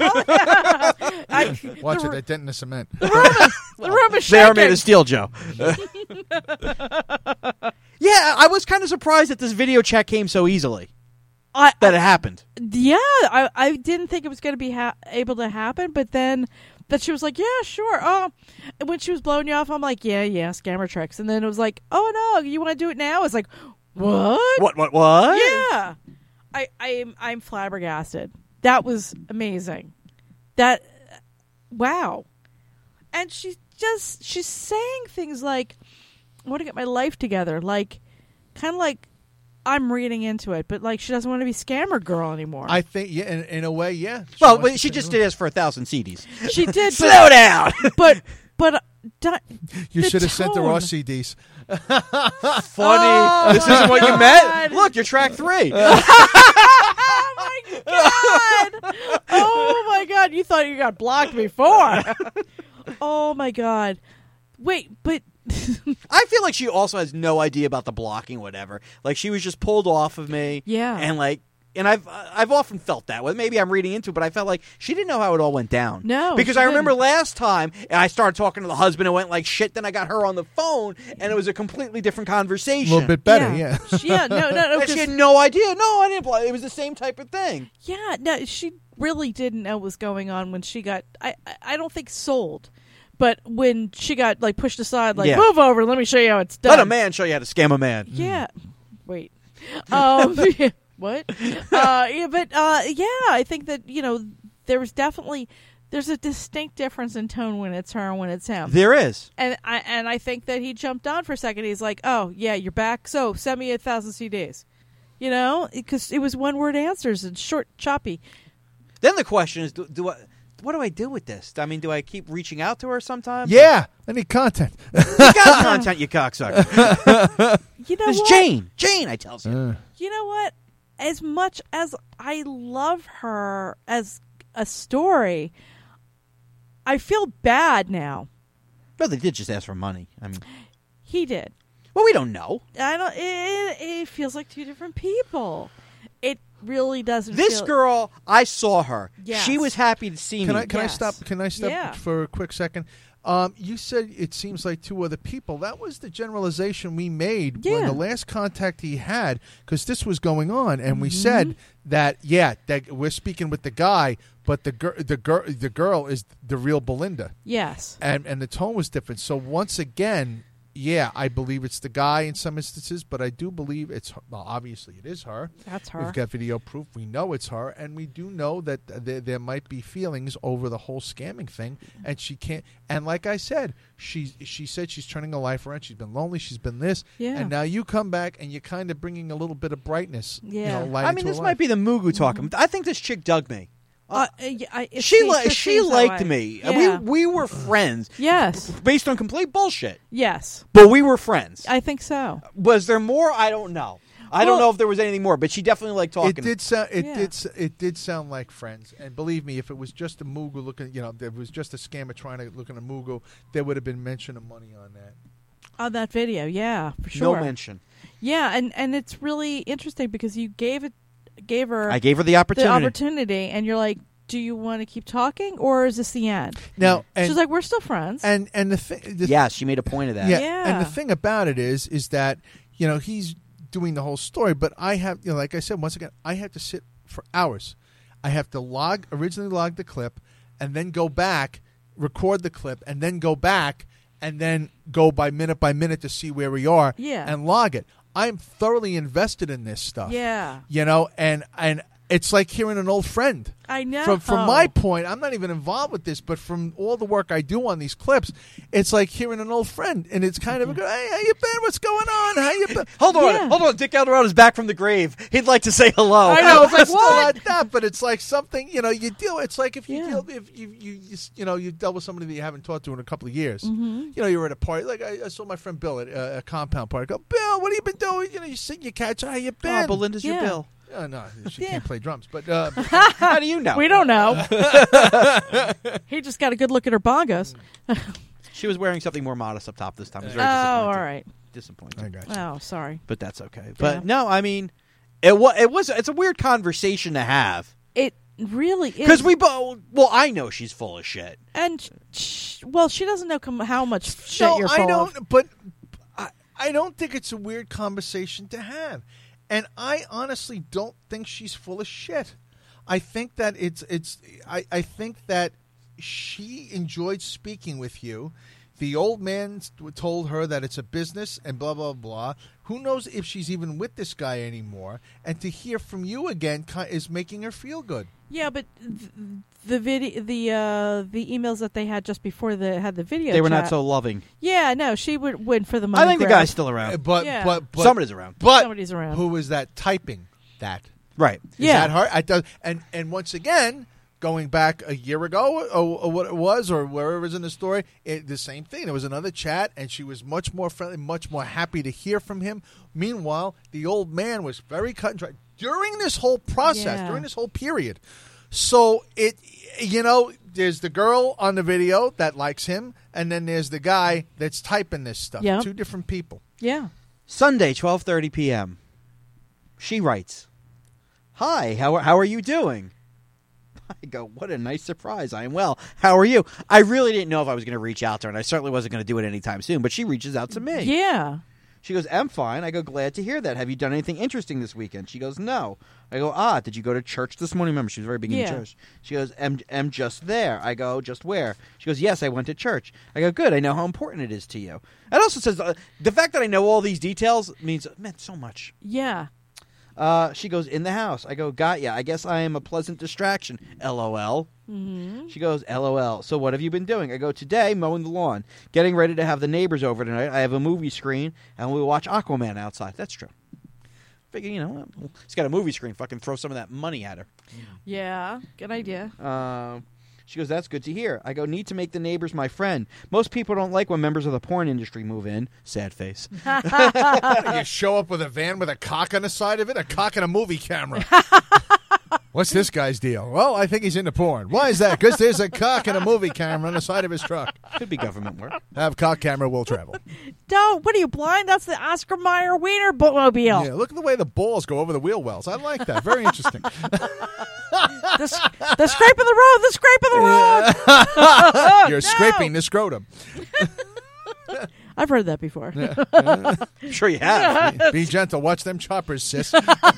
I, Watch the, it, they're dent in the cement. The room is They shaking. are made of steel, Joe. Yeah, I was kind of surprised that this video chat came so easily. I, That it happened. yeah, I, I didn't think it was going to be ha- able to happen, but then that she was like, "Yeah, sure." Oh, and when she was blowing you off, I'm like, "Yeah, yeah, scammer tricks." And then it was like, "Oh no, you want to do it now?" It's like, "What?" What? What? What? Yeah, I, I'm, I'm flabbergasted. That was amazing. That, wow. And she's just, she's saying things like, "I want to get my life together," like, kind of like, I'm reading into it, but like she doesn't want to be scammer girl anymore. I think, yeah, in, in a way, yeah. Well, wants but to she stay just alone. did ask for a thousand C Ds. she did, Slow but down. but, but uh, di- You the should have sent her tone. our C Ds. Funny. Oh, this isn't what you God. meant. Look, you're track three. Oh my god! Oh my god! You thought you got blocked before? Oh my god! Wait, but I feel like she also has no idea about the blocking, whatever. Like she was just pulled off of me. Yeah. And like, and I've I've often felt that way. Maybe I'm reading into it, but I felt like she didn't know how it all went down. No, because she I remember didn't. last time, and I started talking to the husband and went like shit. Then I got her on the phone, and it was a completely different A conversation. little bit better, yeah. yeah, no, no, no. And 'cause- she had no idea. No, I didn't. Block. It was the same type of thing. yeah, no, she really didn't know what was going on when she got. I, I, I don't think sold, but when she got like pushed aside, like Yeah. move over, let me show you how it's done. Let a man show you how to scam a man. Yeah. Wait. Um. What? Uh. Yeah. But. Uh. Yeah. I think that you know there was definitely there's a distinct difference in tone when it's her and when it's him. There is. And I and I think that he jumped on for a second. He's like, "Oh yeah, you're back. So send me a thousand C Ds." You know, because it was one word answers and short, choppy. Then the question is, do, do I? What do I do with this? I mean, do I keep reaching out to her sometimes? Yeah, I need content. You got content, you cocksucker. You know It's what? Jane. Jane, I tell you. Uh, You know what? As much as I love her as a story, I feel bad now. Well, they did just ask for money. I mean, He did. well, we don't know. I don't. It, it feels like two different people. It really doesn't. This feel, girl, I saw her. Yes. She was happy to see can me. I can I Yes. stop? Can I stop Yeah. for a quick second? Um, you said it seems like two other people. That was the generalization we made when Yeah. the last contact he had, because this was going on, and we Mm-hmm. said that yeah, that we're speaking with the guy, but the girl, the girl, the girl is the real Belinda, Yes. and and the tone was different. So once again, yeah, I believe it's the guy in some instances, but I do believe it's her. Well, obviously it is her. That's We've her. got video proof. We know it's her, and we do know that there, there might be feelings over the whole scamming thing, and she can't. And like I said, she she said she's turning her life around. She's been lonely. She's been this, Yeah. and now you come back and you're kind of bringing a little bit of brightness. Yeah. you know, light I mean, into this her might life. be the Mugu talking. I think this chick dug me. Uh, yeah, I, it She seems- li- it she seems that liked way. me. Yeah. We we were friends. Yes. Based on complete bullshit, Yes. but we were friends. I think so. Was there more? I don't know. I don't Well- know if there was anything more, but she definitely liked talking. It did sound. It Yeah. did. s- It did sound like friends. And believe me, if it was just a Mugu looking, you know, if it was just a scammer trying to look at a Mugu, there would have been mention of money on that. On that video, yeah, for sure. No mention. Yeah, and and it's really interesting because you gave it gave her I gave her the the opportunity. opportunity, and you're like, do you want to keep talking, or is this the end? Now, and She's like, we're still friends. and and the thing. The Yeah, she made a point of that. Yeah, Yeah. and the thing about it is, is that you know he's doing the whole story, but I have, you know, like I said, once again, I have to sit for hours. I have to log originally log the clip, and then go back, record the clip, and then go back, and then go by minute by minute to see where we are, Yeah. and log it. I'm thoroughly invested in this stuff. yeah, you know, and and it's like hearing an old friend. I know. From from my point, I'm not even involved with this, but from all the work I do on these clips, it's like hearing an old friend, and it's kind of a good, hey, how you been? What's going on? How you been? Hold on, Yeah. hold on. Dick Eldorado's back from the grave. He'd like to say hello. I know. It's like, It's still what? not that, but it's like something, you know, you deal. It's like if you Yeah. deal, if you you you, you know you dealt with somebody that you haven't talked to in a couple of years. Mm-hmm. You know, you were at a party. Like I, I saw my friend Bill at uh, a compound party. I go, Bill, what have you been doing? You know, you sit, you catch. How you been? Oh, Belinda's your Yeah. bill. Oh, no, she Yeah. can't play drums, but uh, How do you know? We don't know. He just got a good look at her bongos. She was wearing something more modest up top this time. It was Oh, very all disappointing. right. Disappointing. I got you. Oh, sorry. But that's okay. But Yeah. no, I mean, it was it was it's a weird conversation to have It really is. because we both. Well, I know she's full of shit. and sh- well, she doesn't know com- how much shit no, you're I full don't. of. But I, I don't think it's a weird conversation to have, and I honestly don't think she's full of shit. I think that it's it's. I, I think that she enjoyed speaking with you. The old man told her that it's a business and blah, blah, blah. Who knows if she's even with this guy anymore? And to hear from you again ki- is making her feel good. Yeah, but th- the video, the uh, the emails that they had just before they had the video, They were not chat- so loving. Yeah, no, she would win for the money. I think the grab. guy's still around. Uh, But, Yeah. but, but, Somebody's around. but Somebody's around. who is that typing that? Right. Is Yeah. that her? I does, and, and once again, going back a year ago or, or what it was or wherever it was in the story, it, the same thing. There was another chat, and she was much more friendly, much more happy to hear from him. Meanwhile, the old man was very cut and dry during this whole process, Yeah. during this whole period. So it, you know, there's the girl on the video that likes him, and then there's the guy that's typing this stuff. Yep. Two different people. Yeah. Sunday, twelve thirty p.m. She writes, "Hi, how how are you doing?" I go, "What a nice surprise. I am well. How are you?" I really didn't know if I was going to reach out to her, and I certainly wasn't going to do it anytime soon, but she reaches out to me. Yeah. She goes, "I'm fine." I go, "Glad to hear that. Have you done anything interesting this weekend?" She goes, "No." I go, "Ah, did you go to church this morning?" Remember, she was very big Yeah. in church. She goes, I'm, I'm just there." I go, "Just where?" She goes, "Yes, I went to church." I go, "Good. I know how important it is to you." It also says, uh, the fact that I know all these details means, it meant so much. Yeah. Uh, she goes, "In the house." I go, "Got ya. I guess I am a pleasant distraction. LOL. Mm-hmm. She goes, "LOL. So what have you been doing?" I go, "Today, mowing the lawn. Getting ready to have the neighbors over tonight. I have a movie screen, and we watch Aquaman outside." That's true. Figure, you know, he's got a movie screen. Fucking throw some of that money at her. Yeah. Good idea. Um, she goes, "That's good to hear." I go, "Need to make the neighbors my friend. Most people don't like when members of the porn industry move in." Sad face. You show up with a van with a cock on the side of it, a cock and a movie camera. What's this guy's deal? Well, I think he's into porn. Why is that? Because there's a cock and a movie camera on the side of his truck. Could be government work. Have cock camera, will travel. Don't. What are you, blind? That's the Oscar Mayer Wiener boatmobile. Yeah, look at the way the balls go over the wheel wells. I like that. Very interesting. The, s- the scrape of the road. The scrape of the road. You're no. scraping the scrotum. I've heard that before. I'm sure you have. Be gentle. Watch them choppers, sis.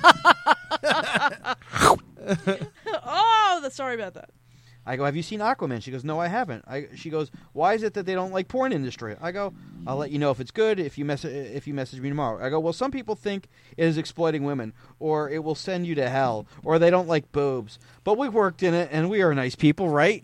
Oh, the sorry about that. I go, "Have you seen Aquaman?" She goes, "No, I haven't." I, she goes, "Why is it that they don't like porn industry?" I go, "I'll let you know if it's good if you mess if you message me tomorrow." I go, "Well, some people think it is exploiting women, or it will send you to hell, or they don't like boobs. But we worked in it, and we are nice people, right?"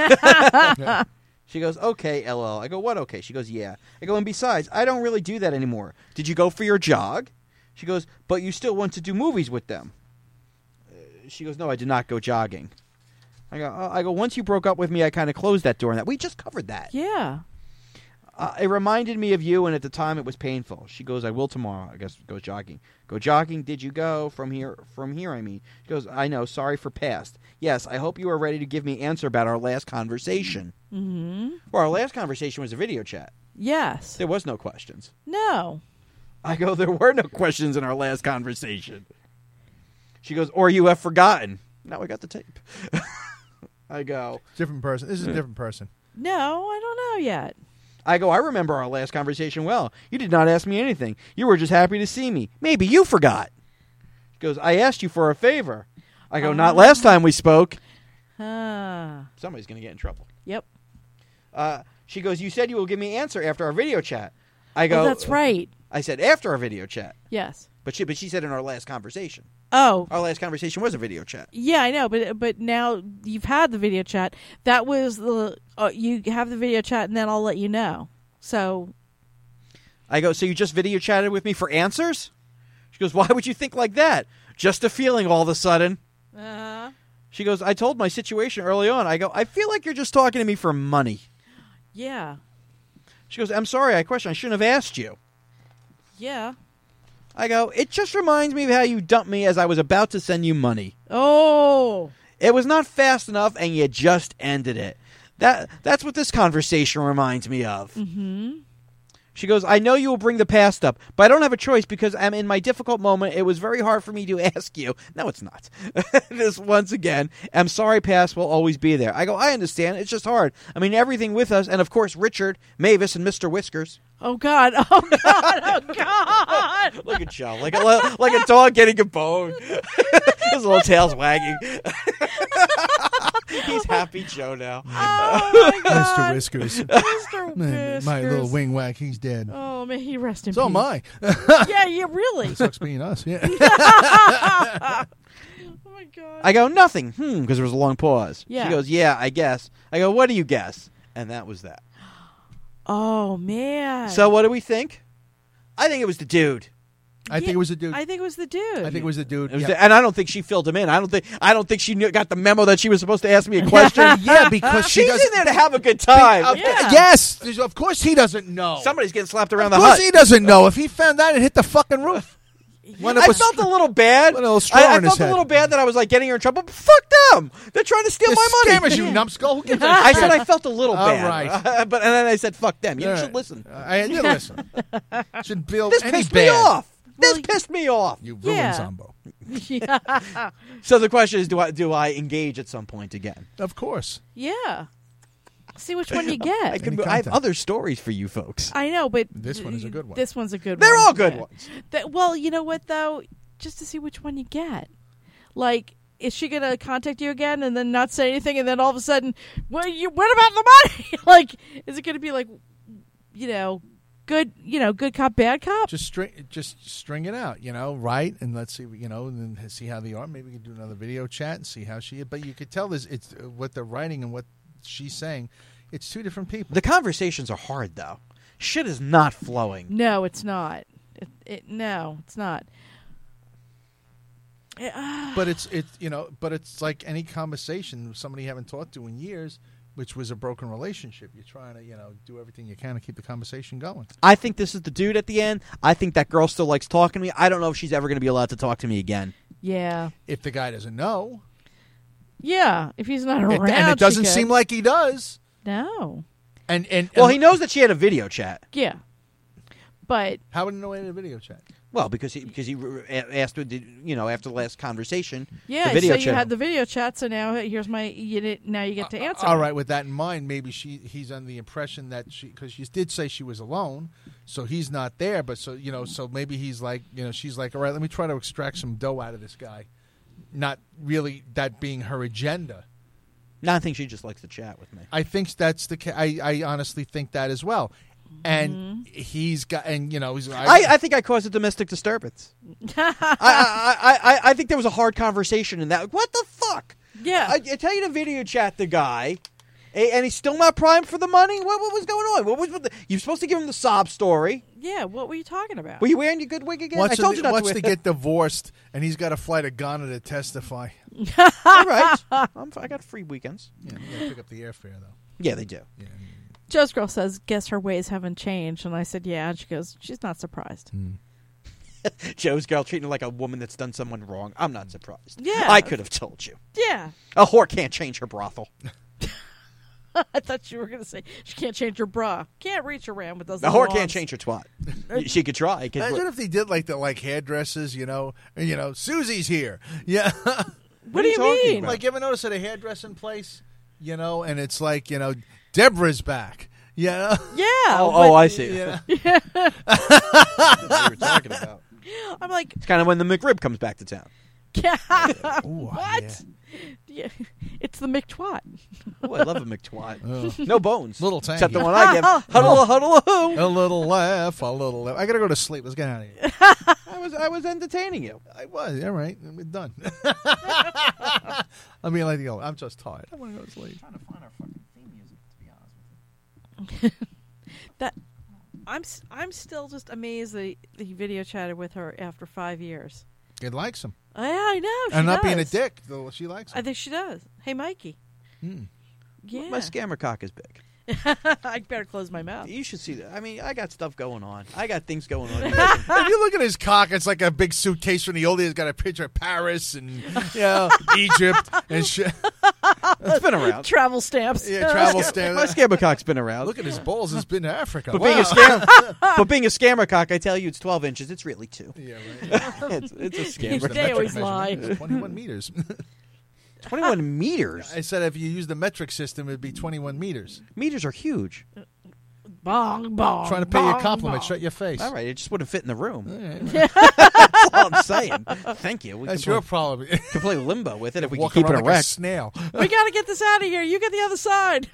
She goes, "Okay, L O L." I go, "What okay?" She goes, "Yeah." I go, "And besides, I don't really do that anymore. Did you go for your jog?" She goes, "But you still want to do movies with them." She goes, "No, I did not go jogging." I go, oh, I go. "Once you broke up with me, I kind of closed that door on that." We just covered that. Yeah. Uh, it reminded me of you, and at the time it was painful. She goes, "I will tomorrow." I guess goes jogging. Go jogging. Did you go from here? From here, I mean. She goes, "I know. Sorry for past. Yes, I hope you are ready to give me answer about our last conversation." Mm-hmm. Well, our last conversation was a video chat. Yes. There was no questions. No. I go, "There were no questions in our last conversation." She goes, "Or you have forgotten." Now I got the tape. I go, Different person. This is a different person. No, I don't know yet. I go, "I remember our last conversation well. You did not ask me anything. You were just happy to see me. Maybe you forgot." She goes, "I asked you for a favor." I go, "Not last time we spoke." Ah. Somebody's going to get in trouble. Yep. Uh, she goes, "You said you will give me an answer after our video chat." I go, Oh, that's right. I said, "After our video chat." Yes. But she, but she said in our last conversation. Oh. Our last conversation was a video chat. Yeah, I know, but but now you've had the video chat. That was the uh, you have the video chat, and then I'll let you know. So I go, "So you just video chatted with me for answers?" She goes, "Why would you think like that? Just a feeling all of a sudden." uh, She goes, "I told my situation early on." I go, "I feel like you're just talking to me for money." yeah, She goes, "I'm sorry, I question. I shouldn't have asked you." yeah. I go, "It just reminds me of how you dumped me as I was about to send you money. Oh, It was not fast enough, and you just ended it. That That's what this conversation reminds me of." mm-hmm. She goes, "I know you will bring the past up, but I don't have a choice because I'm in my difficult moment. It was very hard for me to ask you." No, it's not. This, once again, "I'm sorry past will always be there." I go, "I understand. It's just hard. I mean, everything with us, and of course, Richard, Mavis, and Mister Whiskers." Oh God! Oh God! Oh God! Look at Joe, like a, like a dog getting a bone. His little tail's wagging. He's happy. happy Joe now. Oh my God. Mister Whiskers. Mister Man, Whiskers. my little wing whack, he's dead. Oh, may he rest in So peace. am I. Yeah, yeah, really. Sucks being us. Yeah. Oh my God. I go, nothing. Hmm, because there was a long pause. Yeah. She goes, yeah, I guess. I go, what do you guess? And that was that. Oh man. So what do we think? I think it was the dude. I think it was a dude. I think it was the dude. I think it was a dude. It was yeah. the- and I don't think she filled him in. I don't think. I don't think she knew, got the memo that she was supposed to ask me a question. yeah, because she She's doesn't. in there to have a good time. Uh, Yeah. Yes, of course he doesn't know. Somebody's getting slapped around of the course hut. he doesn't know. If he found out, it hit the fucking roof. One of I us- felt a little bad. One little straw I, I in his felt a head. little bad that I was like getting her in trouble. But fuck them. They're trying to steal This my money. scammers, you numbskull. Who gives a I shit? said I felt a little All bad. right. but and then I said fuck them. You All should right. listen. I did listen. Should feel This any pissed bad. me off. Well, This pissed me off. You ruined Yeah. Zombo. yeah. So the question is, do I do I engage at some point again? Of course. Yeah. See which one you I get. could. Any I have content. other stories for you folks. I know, but This one is a good one. This one's a good They're one. all good Yeah. ones. That, well, you know what though? Just to see which one you get. Like, is she gonna contact you again and then not say anything, and then all of a sudden, well, you what about the money? Like, is it gonna be like, you know, good, you know, good cop, bad cop? Just string, just string it out, you know, right? And let's see, you know, and then see how they are. Maybe we can do another video chat and see how she. But you could tell this, it's uh, what they're writing and what she's saying. It's two different people. The conversations are hard though. Shit is not flowing. No, it's not. It, it no, it's not. Eh, ah. But it's it's you know, but it's like any conversation with somebody you haven't talked to in years, which was a broken relationship. You're trying to you know do everything you can to keep the conversation going. I think this is the dude at the end. I think that girl still likes talking to me. I don't know if she's ever going to be allowed to talk to me again. Yeah, If the guy doesn't know, yeah. If he's not it, around, and it she doesn't could. seem like he does. no. And and Well, and he knows that she had a video chat. Yeah, but how would he know in a video chat? Well, because he because he a- asked her, did, you know, after the last conversation. yeah. the video so you chat. had the video chat. So now here's my. You did, now you get to answer. All right, with that in mind, maybe she he's under the impression that she because she did say she was alone, so he's not there. But so you know, so maybe he's like you know she's like, all right, let me try to extract some dough out of this guy, not really that being her agenda. No, I think she just likes to chat with me. I think that's the. ca- I I honestly think that as well, and he's got and you know he's. I, I think I caused a domestic disturbance. I, I, I, I, I think there was a hard conversation in that. What the fuck? Yeah. I, I tell you to video chat the guy, a- and he's still not primed for the money. What, what was going on? What was with the, you're supposed to give him the sob story? Yeah. What were you talking about? Were you wearing your good wig again? wants I told to, you not wants to. to wear- get divorced, and he's got to fly to Ghana to testify. All right, I'm, I got free weekends. Yeah, you got to pick up the airfare though. Yeah, they do. Yeah. Joe's girl says, "Guess her ways haven't changed." And I said, "Yeah." And she goes, "She's not surprised." Joe's girl treating her like a woman that's done someone wrong. I'm not surprised. Yeah. I could have told you. Yeah. A whore can't change her brothel. I thought you were going to say she can't change her bra. Can't reach around with those. A little whore can't arms. change her twat. She could try. Could- Imagine if they did like the like hairdressers, you know, and, you know, Susie's here. Yeah. What, do you talking mean? about? Like, you ever notice at a hairdressing place, you know, and it's like, you know, Deborah's back. Yeah. Yeah. Oh, but- oh, I see. Yeah. What we were talking about. I'm like, It's kind of when the McRib comes back to town. yeah. Ooh, What? Yeah. It's the McTwat. Oh, I love a McTwat. Oh. No bones. Little tanky. Except the one I give. Huddle, huddle, huddle. A little laugh, a little laugh. I got to go to sleep. Let's get out of here. I was, I was entertaining you. I was. All right. We're done. I mean, like, you know, I'm just tired. I want to go to sleep. Trying to find our fucking theme music, to be honest with you. That I'm s- I'm still just amazed that he, that he video chatted with her after five years. It likes him. Yeah, I know. She And not being a does. dick, though she likes I him. think she does. Hey, Mikey. Hmm. Yeah. My scammer cock is big. I better close my mouth. You should see that. I mean, I got stuff going on. I got things going on. If you look at his cock, it's like a big suitcase from the old days. It's got a picture of Paris and you know, Egypt and shit. It's been around. Travel stamps. Yeah, travel My stamp. scammer cock's been around. Look at his balls. It's been to Africa. But Wow. being a scam, but being a scammer cock, I tell you, it's twelve inches. It's really two. Yeah, right. it's, it's a They scammer. always lie. It's twenty-one meters. Twenty-one meters. I said if you use the metric system, it'd be twenty-one meters. Meters are huge. Bong, bong. Trying to pay you a bong, compliment. bong. Shut your face. All right, it just wouldn't fit in the room. All right. That's all I'm saying. Thank you. We That's can your play, problem. can play limbo with it if we can Walk keep it around like a erect. snail. We got to get this out of here. You get the other side.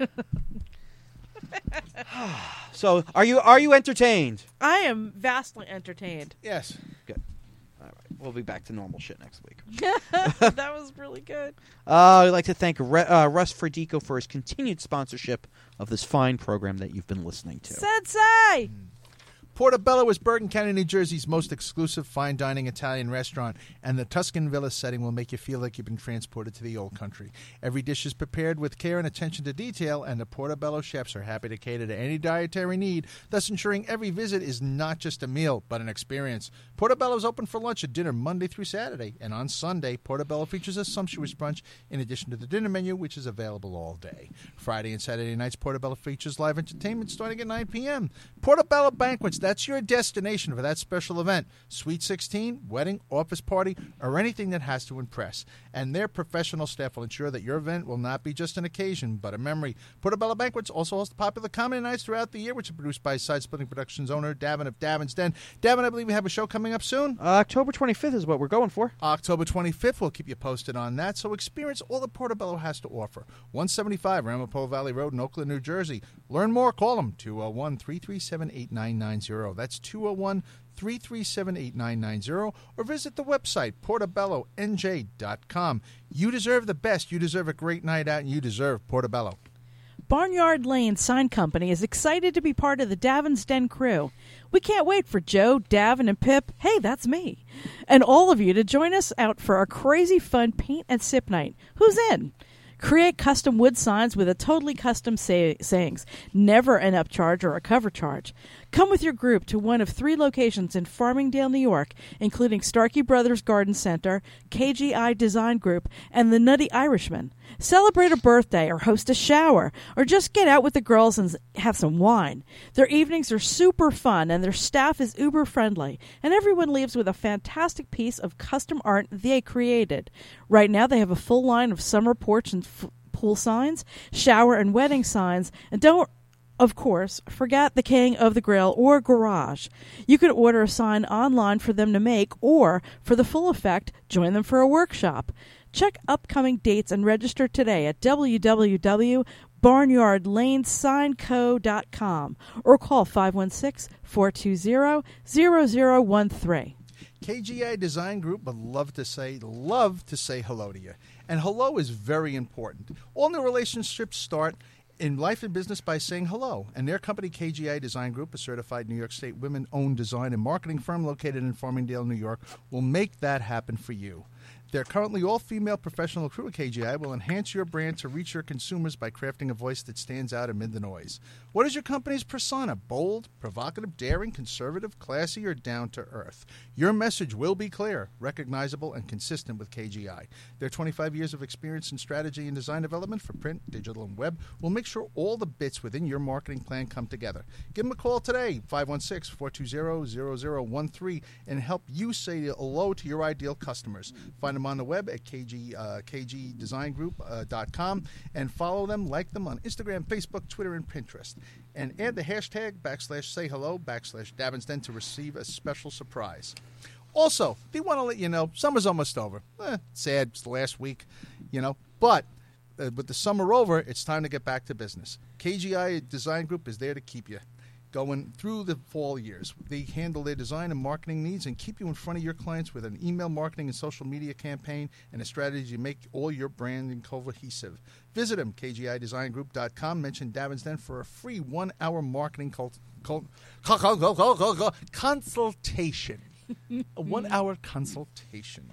So, are you are you entertained? I am vastly entertained. Yes. Good. All right, we'll be back to normal shit next week. That was really good. Uh, I'd like to thank Re- uh, Russ Fredico for his continued sponsorship of this fine program that you've been listening to. Sensei! Portobello is Bergen County, New Jersey's most exclusive fine dining Italian restaurant, and the Tuscan Villa setting will make you feel like you've been transported to the old country. Every dish is prepared with care and attention to detail, and the Portobello chefs are happy to cater to any dietary need, thus ensuring every visit is not just a meal, but an experience. Portobello is open for lunch and dinner Monday through Saturday, and on Sunday, Portobello features a sumptuous brunch in addition to the dinner menu, which is available all day. Friday and Saturday nights, Portobello features live entertainment starting at nine p.m. Portobello Banquets, that's your destination for that special event. Sweet sixteen, wedding, office party, or anything that has to impress. And their professional staff will ensure that your event will not be just an occasion, but a memory. Portobello Banquets also hosts popular comedy nights throughout the year, which are produced by Side Splitting Productions owner Davin of Davin's Den. Davin, I believe we have a show coming up soon. Uh, October twenty-fifth is what we're going for. October twenty-fifth, we'll keep you posted on that. So experience all that Portobello has to offer. one seventy-five Ramapo Valley Road in Oakland, New Jersey. Learn more, call them two oh one, three three seven, eight nine nine zero. That's two oh one, three three seven, eight nine nine zero, or visit the website portobello n j dot com. You deserve the best. You deserve a great night out, and you deserve Portobello. Barnyard Lane Sign Company is excited to be part of the Davin's Den crew. We can't wait for Joe, Davin, and Pip, hey, that's me, and all of you to join us out for our crazy fun paint and sip night. Who's in? Create custom wood signs with a totally custom say- sayings, never an upcharge or a cover charge. Come with your group to one of three locations in Farmingdale, New York, including Starkey Brothers Garden Center, K G I Design Group, and the Nutty Irishman. Celebrate a birthday or host a shower, or just get out with the girls and have some wine. Their evenings are super fun, and their staff is uber friendly, and everyone leaves with a fantastic piece of custom art they created. Right now, they have a full line of summer porch and f- pool signs, shower and wedding signs, and don't of course, forget the king of the grill or garage. You can order a sign online for them to make, or, for the full effect, join them for a workshop. Check upcoming dates and register today at w w w dot barnyard lane sign co dot com or call five one six, four two zero, zero zero one three. K G I Design Group would love to say, love to say hello to you. And hello is very important. All new relationships start in life and business by saying hello. And their company, K G I Design Group, a certified New York State women-owned design and marketing firm located in Farmingdale, New York, will make that happen for you. Their currently all-female professional crew at K G I will enhance your brand to reach your consumers by crafting a voice that stands out amid the noise. What is your company's persona? Bold, provocative, daring, conservative, classy, or down-to-earth? Your message will be clear, recognizable, and consistent with K G I. Their twenty-five years of experience in strategy and design development for print, digital, and web will make sure all the bits within your marketing plan come together. Give them a call today, five one six, four two zero, zero zero one three, and help you say hello to your ideal customers. Find them on the web at k g, uh, k g design group dot com and follow them, like them on Instagram, Facebook, Twitter, and Pinterest. And add the hashtag backslash say hello backslash Davin's Den to receive a special surprise. Also, they want to let you know summer's almost over. Eh, sad, it's the last week, you know, but uh, with the summer over, it's time to get back to business. K G I Design Group is there to keep you going through the fall years. They handle their design and marketing needs and keep you in front of your clients with an email marketing and social media campaign and a strategy to make all your branding cohesive. Visit them, k g i design group dot com. Mention Davin's Den for a free one-hour marketing cult, cult, cult, cult, cult, cult, cult, cult, consultation. A one-hour consultation.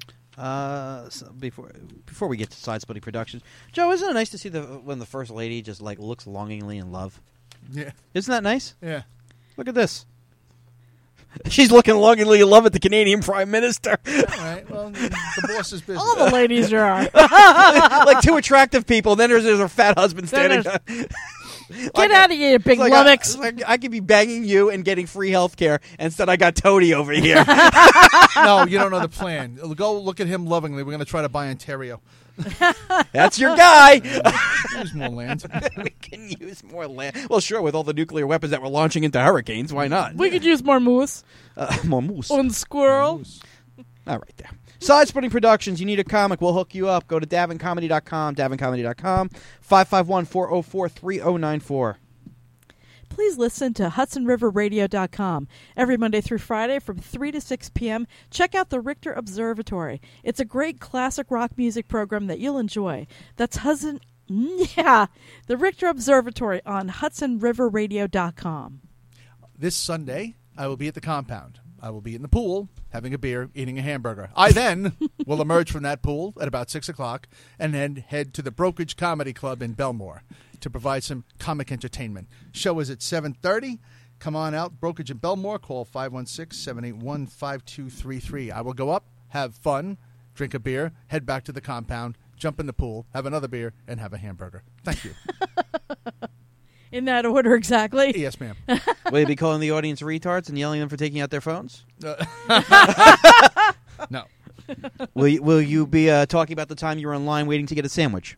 Uh, so before before we get to Side Splitting Productions, Joe, isn't it nice to see the when the first lady just like looks longingly in love? Yeah. Isn't that nice? Yeah. Look at this. She's looking longingly in love at the Canadian Prime Minister. All right. Well, the boss's business. All the ladies are. Like two attractive people. Then there's, there's her fat husband standing. Then Get Get out of here, you big like lummox. I, like I could be banging you and getting free health care. Instead, I got Toady over here. No, you don't know the plan. Go look at him lovingly. We're going to try to buy Ontario. That's your guy. Use more land. We can use more land. Well, sure, with all the nuclear weapons that we're launching into hurricanes, why not? We could use more moose Uh, more moose. and squirrel. All right, there. Side Splitting Productions. You need a comic, we'll hook you up. Go to davin comedy dot com, davin comedy dot com, five five one, four oh four, three oh nine four. Please listen to Hudson River Radio dot com every Monday through Friday from three to six p.m. Check out the Richter Observatory. It's a great classic rock music program that you'll enjoy. That's Hudson, yeah, the Richter Observatory on Hudson River Radio dot com. This Sunday, I will be at the compound. I will be in the pool, having a beer, eating a hamburger. I then will emerge from that pool at about six o'clock and then head to the Brokerage Comedy Club in Belmore to provide some comic entertainment. Show is at seven thirty. Come on out, Brokerage in Belmore. Call five one six, seven eight one, five two three three. I will go up, have fun, drink a beer, head back to the compound, jump in the pool, have another beer, and have a hamburger. Thank you. In that order, exactly. Yes, ma'am. Will you be calling the audience retards and yelling at them for taking out their phones? Uh, no. Will you, will you be uh, talking about the time you were in line waiting to get a sandwich?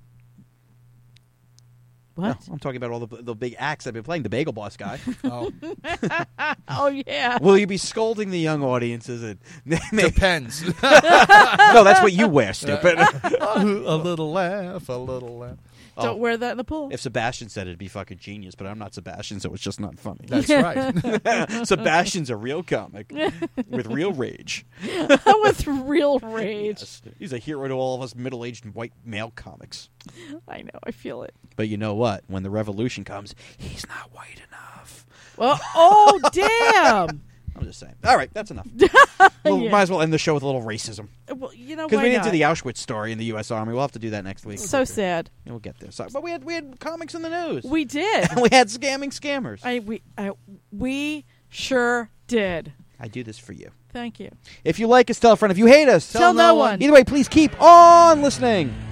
What? No, I'm talking about all the the big acts that have been playing, the Bagel Boss guy. Oh. Oh, yeah. Will you be scolding the young audiences? And Depends. no, that's what you wear, stupid. a little laugh, a little laugh. Don't Oh. wear that in the pool. If Sebastian said it, it'd be fucking genius, but I'm not Sebastian, so it's just not funny. That's right. Sebastian's a real comic with real rage. With real rage. Yes. He's a hero to all of us middle-aged white male comics. I know. I feel it. But you know what? When the revolution comes, he's not white enough. Well, oh, damn. I'm just saying. All right, that's enough. Well, Yeah. might as well end the show with a little racism. Well, you know, Because why we didn't not? do the Auschwitz story in the U S Army. We'll have to do that next week. So sad. We'll get there. So, but we had we had comics in the news. We did. we had scamming scammers. I, I we I, we sure did. do this for you. Thank you. If you like us, tell a friend. If you hate us, Tell no one. Either way, please keep on listening.